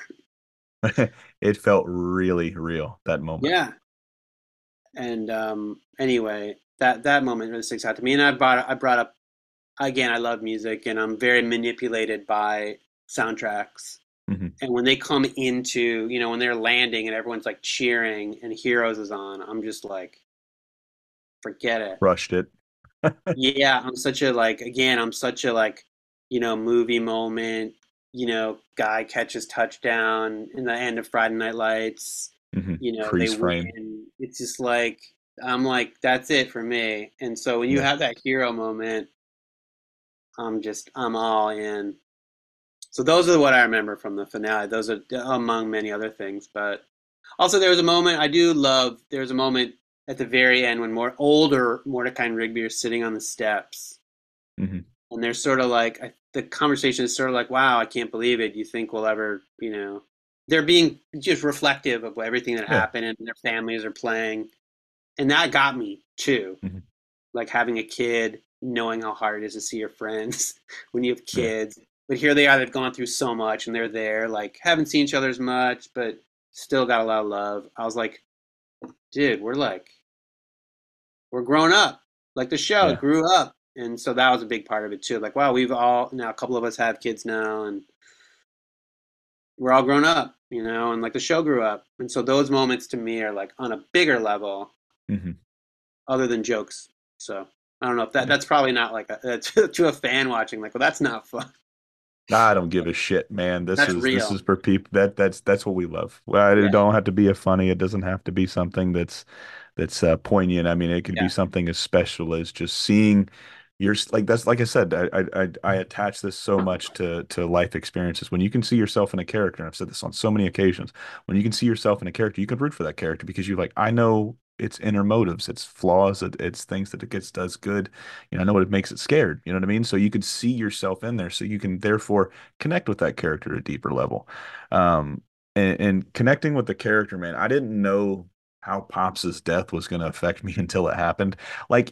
It felt really real that moment. Yeah. And um, anyway, that that moment really sticks out to me. And I brought I brought up again. I love music, and I'm very manipulated by soundtracks. Hmm. And when they come into, you know, when they're landing and everyone's like cheering and Heroes is on, I'm just like, forget it. Rushed it. Yeah, I'm such a like again, I'm such a like, you know, movie moment, you know, guy catches touchdown in the end of Friday Night Lights, Hmm. you know, they Freeze frame. win. It's just like I'm like, that's it for me. And so when you Yeah. have that hero moment, I'm just I'm all in. So those are what I remember from the finale. Those are among many other things, but also there was a moment I do love. There was a moment at the very end when more older Mordecai and Rigby are sitting on the steps, Hmm. and they're sort of like I, the conversation is sort of like, "Wow, I can't believe it. You think we'll ever, you know?" They're being just reflective of everything that Yeah. happened, and their families are playing, and that got me too. Hmm. Like having a kid, knowing how hard it is to see your friends when you have Yeah. kids. But here they are, they've gone through so much and they're there, like haven't seen each other as much, but still got a lot of love. I was like, dude, we're like, we're grown up. Like the show Yeah. grew up. And so that was a big part of it too. Like, wow, we've all, now a couple of us have kids now and we're all grown up, you know, and like the show grew up. And so those moments to me are like on a bigger level Hmm. other than jokes. So I don't know if that Yeah. that's probably not like a, to, to a fan watching, like, well, that's not fun. I don't give a shit, man. This That's is this real. is for people that that's that's what we love. Well, it Yeah, don't have to be a funny. It doesn't have to be something that's that's uh, poignant. I mean, it could be yeah, something as special as just seeing your like that's like I said. I I I I attach this so much to to life experiences. When you can see yourself in a character, and I've said this on so many occasions. When you can see yourself in a character, you can root for that character because you're like, I know its inner motives, its flaws, it, it's things that it gets does good. You know, I know what makes it scared. You know what I mean? So you could see yourself in there, so you can therefore connect with that character at a deeper level. Um, and, and connecting with the character, man, I didn't know how Pops's death was going to affect me until it happened. Like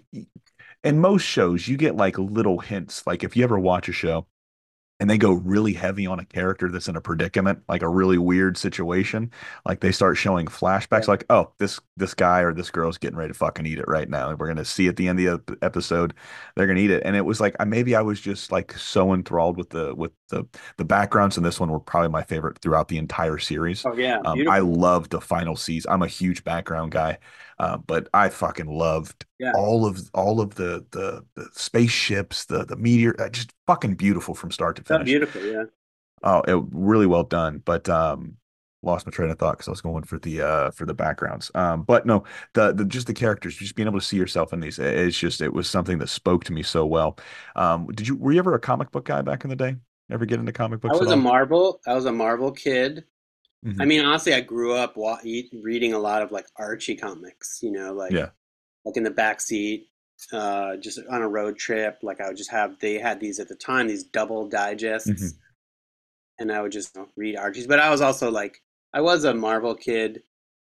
in most shows, you get like little hints. Like if you ever watch a show and they go really heavy on a character that's in a predicament, like a really weird situation. Like they start showing yeah. flashbacks, like, oh, this this guy or this girl's getting ready to fucking eat it right now. And we're gonna see at the end of the episode, they're gonna eat it. And it was like I maybe I was just like so enthralled with the with the the backgrounds in this one were probably my favorite throughout the entire series. Oh yeah, Um, I beautiful. loved the final season. I'm a huge background guy, uh, but I fucking loved Yeah, all of all of the the the spaceships, the the meteor, uh, just fucking beautiful from start to so finish. beautiful. Yeah, Oh, it really well done. But um lost my train of thought because I was going for the uh for the backgrounds. Um but no, the the just the characters, just being able to see yourself in these, it's just it was something that spoke to me so well. Um did you were you ever a comic book guy back in the day? Ever get into comic I books at was a all? Marvel. I was a Marvel kid. I Hmm. mean, honestly, I grew up wa- e- reading a lot of like Archie comics. You know, like Yeah. like in the back seat, uh, just on a road trip. Like I would just have they had these at the time, these double digests, Hmm. and I would just you know, read Archie's. But I was also like, I was a Marvel kid,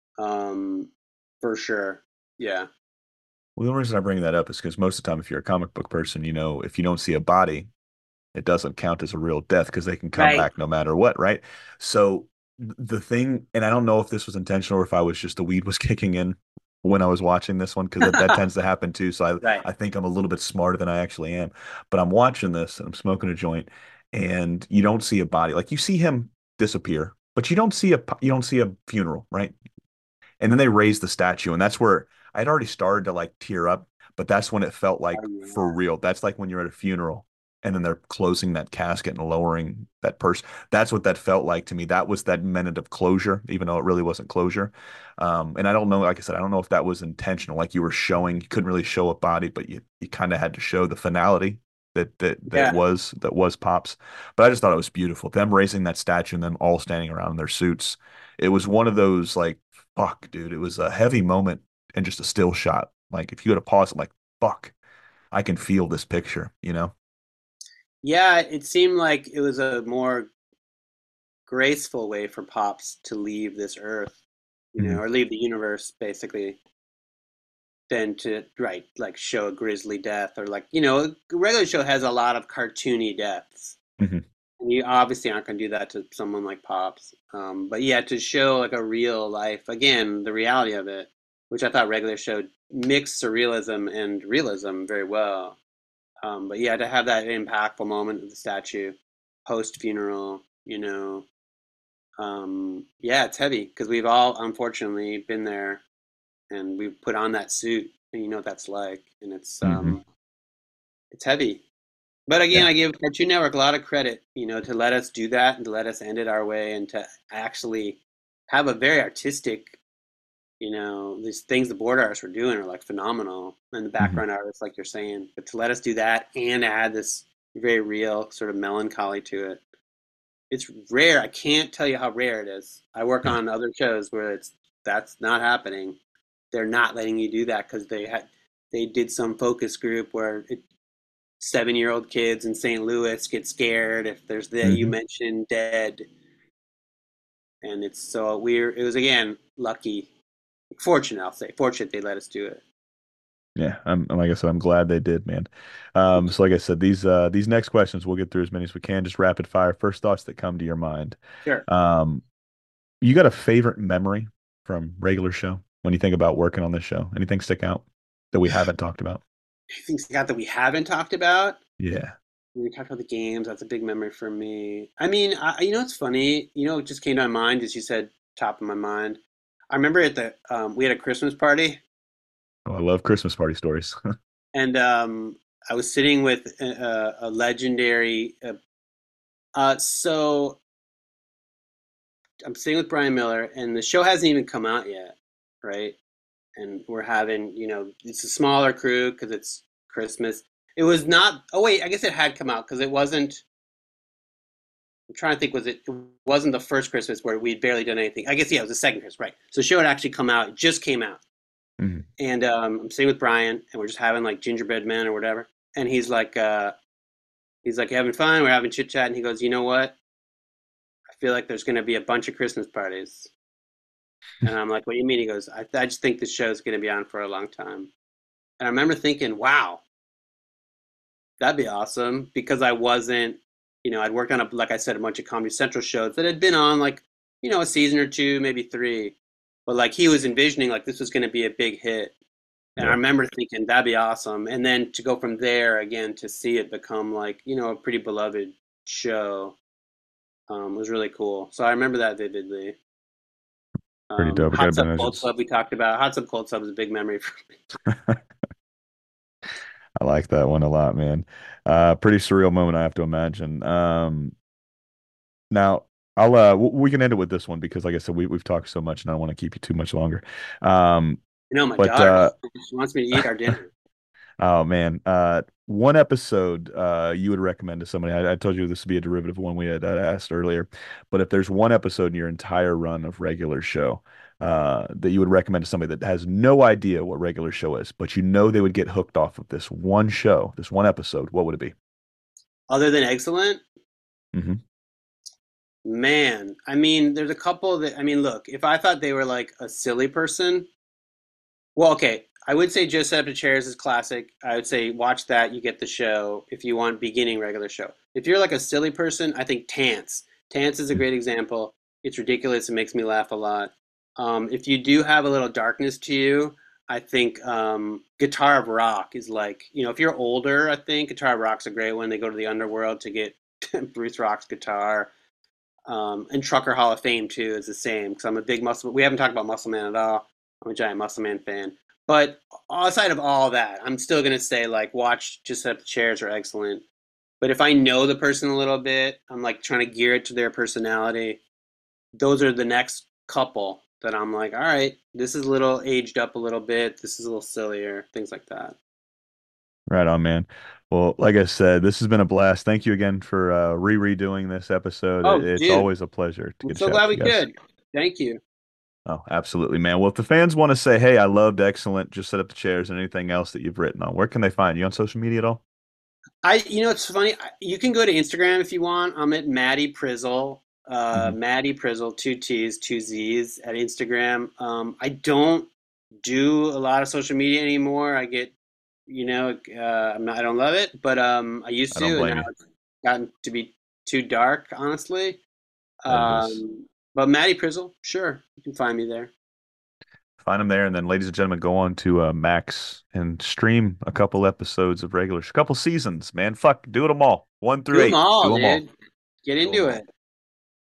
um, for sure. Yeah. Well, the only reason I bring that up is because most of the time, if you're a comic book person, you know, if you don't see a body, it doesn't count as a real death because they can come Right. back no matter what, right? So the thing, and I don't know if this was intentional or if I was just the weed was kicking in when I was watching this one because that, that tends to happen too. So Right. I, I think I'm a little bit smarter than I actually am. But I'm watching this and I'm smoking a joint, and you don't see a body. Like you see him disappear, but you don't see a you don't see a funeral, right? And then they raised the statue, and that's where I'd already started to like tear up, but that's when it felt Oh, like for yeah. real. That's like when you're at a funeral and then they're closing that casket and lowering that person. That's what that felt like to me. That was that minute of closure, even though it really wasn't closure. Um, and I don't know, like I said, I don't know if that was intentional. Like you were showing, you couldn't really show a body, but you you kind of had to show the finality that that that Yeah. was that was Pops. But I just thought it was beautiful. Them raising that statue and them all standing around in their suits. It was one of those like fuck, dude. It was a heavy moment and just a still shot. Like if you had to pause it, like fuck, I can feel this picture, you know? Yeah, it seemed like it was a more graceful way for Pops to leave this Earth, you know, Hmm. or leave the universe basically, than to right like show a grisly death or like you know, a regular show has a lot of cartoony deaths. Hmm. And you obviously aren't going to do that to someone like Pops. Um, but yeah, to show like a real life, again, the reality of it, which I thought regular showed mixed surrealism and realism very well. Um, but yeah, to have that impactful moment of the statue, post funeral, you know, um, yeah, it's heavy because we've all unfortunately been there and we've put on that suit and you know what that's like, and it's Hmm. um, it's heavy. But again, Yeah. I give Cartoon Network a lot of credit, you know, to let us do that and to let us end it our way and to actually have a very artistic, you know, these things the board artists were doing are like phenomenal and the Hmm. background artists, like you're saying. But to let us do that and add this very real sort of melancholy to it, it's rare. I can't tell you how rare it is. I work Yeah. on other shows where it's that's not happening. They're not letting you do that because they had they did some focus group where it, seven-year-old kids in Saint Louis get scared if there's that you Hmm. mentioned dead, and it's so we're it was again lucky, fortunate I'll say, fortunate they let us do it. Yeah. I'm like I said, I'm glad they did, man. Um, so like I said, these uh these next questions we'll get through as many as we can, just rapid fire. First thoughts that come to your mind. Sure. Um, you got a favorite memory from regular show when you think about working on this show? Anything stick out that we haven't talked about? Things Scott that we haven't talked about. Yeah. We talked about the games. That's a big memory for me. I mean, I, you know, it's funny. You know, it just came to my mind as you said, top of my mind. I remember at the um, we had a Christmas party, Oh, I love Christmas party stories. and um, I was sitting with a, a legendary. Uh, uh, so I'm sitting with Brian Miller, and the show hasn't even come out yet, right? And we're having, you know, it's a smaller crew because it's Christmas. It was not. Oh wait, I guess it had come out because it wasn't. I'm trying to think. Was it? It wasn't the first Christmas where we'd barely done anything. I guess yeah, it was the second Christmas, right? So the show had actually come out. It just came out, Mhm. and um, I'm sitting with Brian, and we're just having like gingerbread men or whatever. And he's like, uh, he's like having fun. We're having chit chat, and he goes, you know what? I feel like there's going to be a bunch of Christmas parties. And I'm like, what do you mean? He goes, I, I just think this show's going to be on for a long time. And I remember thinking, wow, that'd be awesome because I wasn't, you know, I'd worked on a, like I said, a bunch of Comedy Central shows that had been on like, you know, a season or two, maybe three. But like he was envisioning like this was going to be a big hit. And I Yeah. remember thinking that'd be awesome. And then to go from there again to see it become like, you know, a pretty beloved show um, was really cool. So I remember that vividly. Pretty Um, dope. I gotta Hot be Sub honest. Cold It's, Sub we talked about. Hot Sub Cold Sub is a big memory for me. I like that one a lot, man. Uh, pretty surreal moment, I have to imagine. Um, now I'll uh, w- we can end it with this one because, like I said, we we've talked so much, and I don't want to keep you too much longer. Um, You know, my but daughter, uh, she wants me to eat our dinner. oh man, uh, one episode uh you would recommend to somebody. I, I told you this would be a derivative of one we had uh, asked earlier, but if there's one episode in your entire run of regular show uh that you would recommend to somebody that has no idea what regular show is, but you know they would get hooked off of this one show, this one episode, what would it be? Other than excellent, Hmm. man, I mean, there's a couple that, I mean, look, if I thought they were like a silly person, well, okay, I would say Just Set Up the Chairs is classic. I would say watch that, you get the show if you want beginning regular show. If you're like a silly person, I think Tance. Tance is a great example. It's ridiculous. It makes me laugh a lot. Um, if you do have a little darkness to you, I think um, Guitar of Rock is like, you know, if you're older, I think Guitar of Rock's a great one. They go to the underworld to get Bruce Rock's guitar. Um, and Trucker Hall of Fame too is the same because I'm a big muscle. We haven't talked about Muscle Man at all. I'm a giant Muscle Man fan. But outside of all that, I'm still gonna say like watch Just Set Up the Chairs are excellent. But if I know the person a little bit, I'm like trying to gear it to their personality. Those are the next couple that I'm like, all right, this is a little aged up a little bit. This is a little sillier, things like that. Right on, man. Well, like I said, this has been a blast. Thank you again for uh re-redoing this episode. It, Oh, it's dude, always a pleasure to I'm get a so chat glad with we you guys. could. Thank you. Oh, absolutely, man. Well, if the fans want to say, hey, I loved Excellent, Just Set Up the Chairs, and anything else that you've written on, where can they find you on social media at all? I, you know, it's funny. You can go to Instagram if you want. I'm at Maddie Prizzle, uh, Hmm. Maddie Prizzle, two T's, two Z's at Instagram. Um, I don't do a lot of social media anymore. I get, you know, uh, I'm not, I don't love it, but um, I used I don't to, and blame now you. it's gotten to be too dark, honestly. That it is. Um, but Maddie Prizzle, sure, you can find me there. Find them there, and then, ladies and gentlemen, go on to uh, Max and stream a couple episodes of regular, a couple seasons, man. Fuck, do them all, one Do through them eight. Do all, them all. dude. Get Do them into all. it.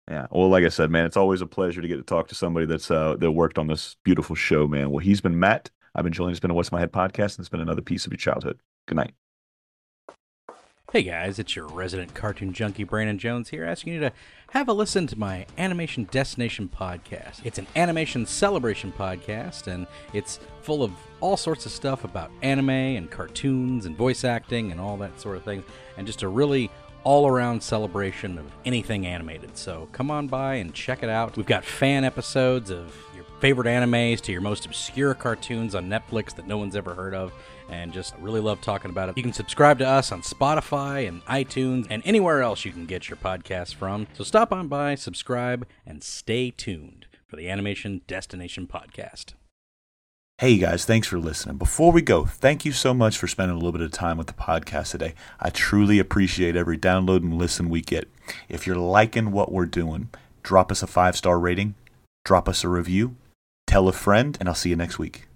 Yeah. Well, like I said, man, it's always a pleasure to get to talk to somebody that's uh, that worked on this beautiful show, man. Well, he's been Matt. I've been Julian. It's been a What's My Head podcast, and it's been another piece of your childhood. Good night. Hey guys, it's your resident cartoon junkie Brandon Jones here, asking you to have a listen to my Animation Destination podcast. It's an animation celebration podcast, and it's full of all sorts of stuff about anime and cartoons and voice acting and all that sort of thing, and just a really all-around celebration of anything animated. So come on by and check it out. We've got fan episodes of your favorite animes to your most obscure cartoons on Netflix that no one's ever heard of, and just really love talking about it. You can subscribe to us on Spotify and iTunes and anywhere else you can get your podcasts from. So stop on by, subscribe, and stay tuned for the Animation Destination podcast. Hey guys, thanks for listening. Before we go, thank you so much for spending a little bit of time with the podcast today. I truly appreciate every download and listen we get. If you're liking what we're doing, drop us a five-star rating, drop us a review, tell a friend, and I'll see you next week.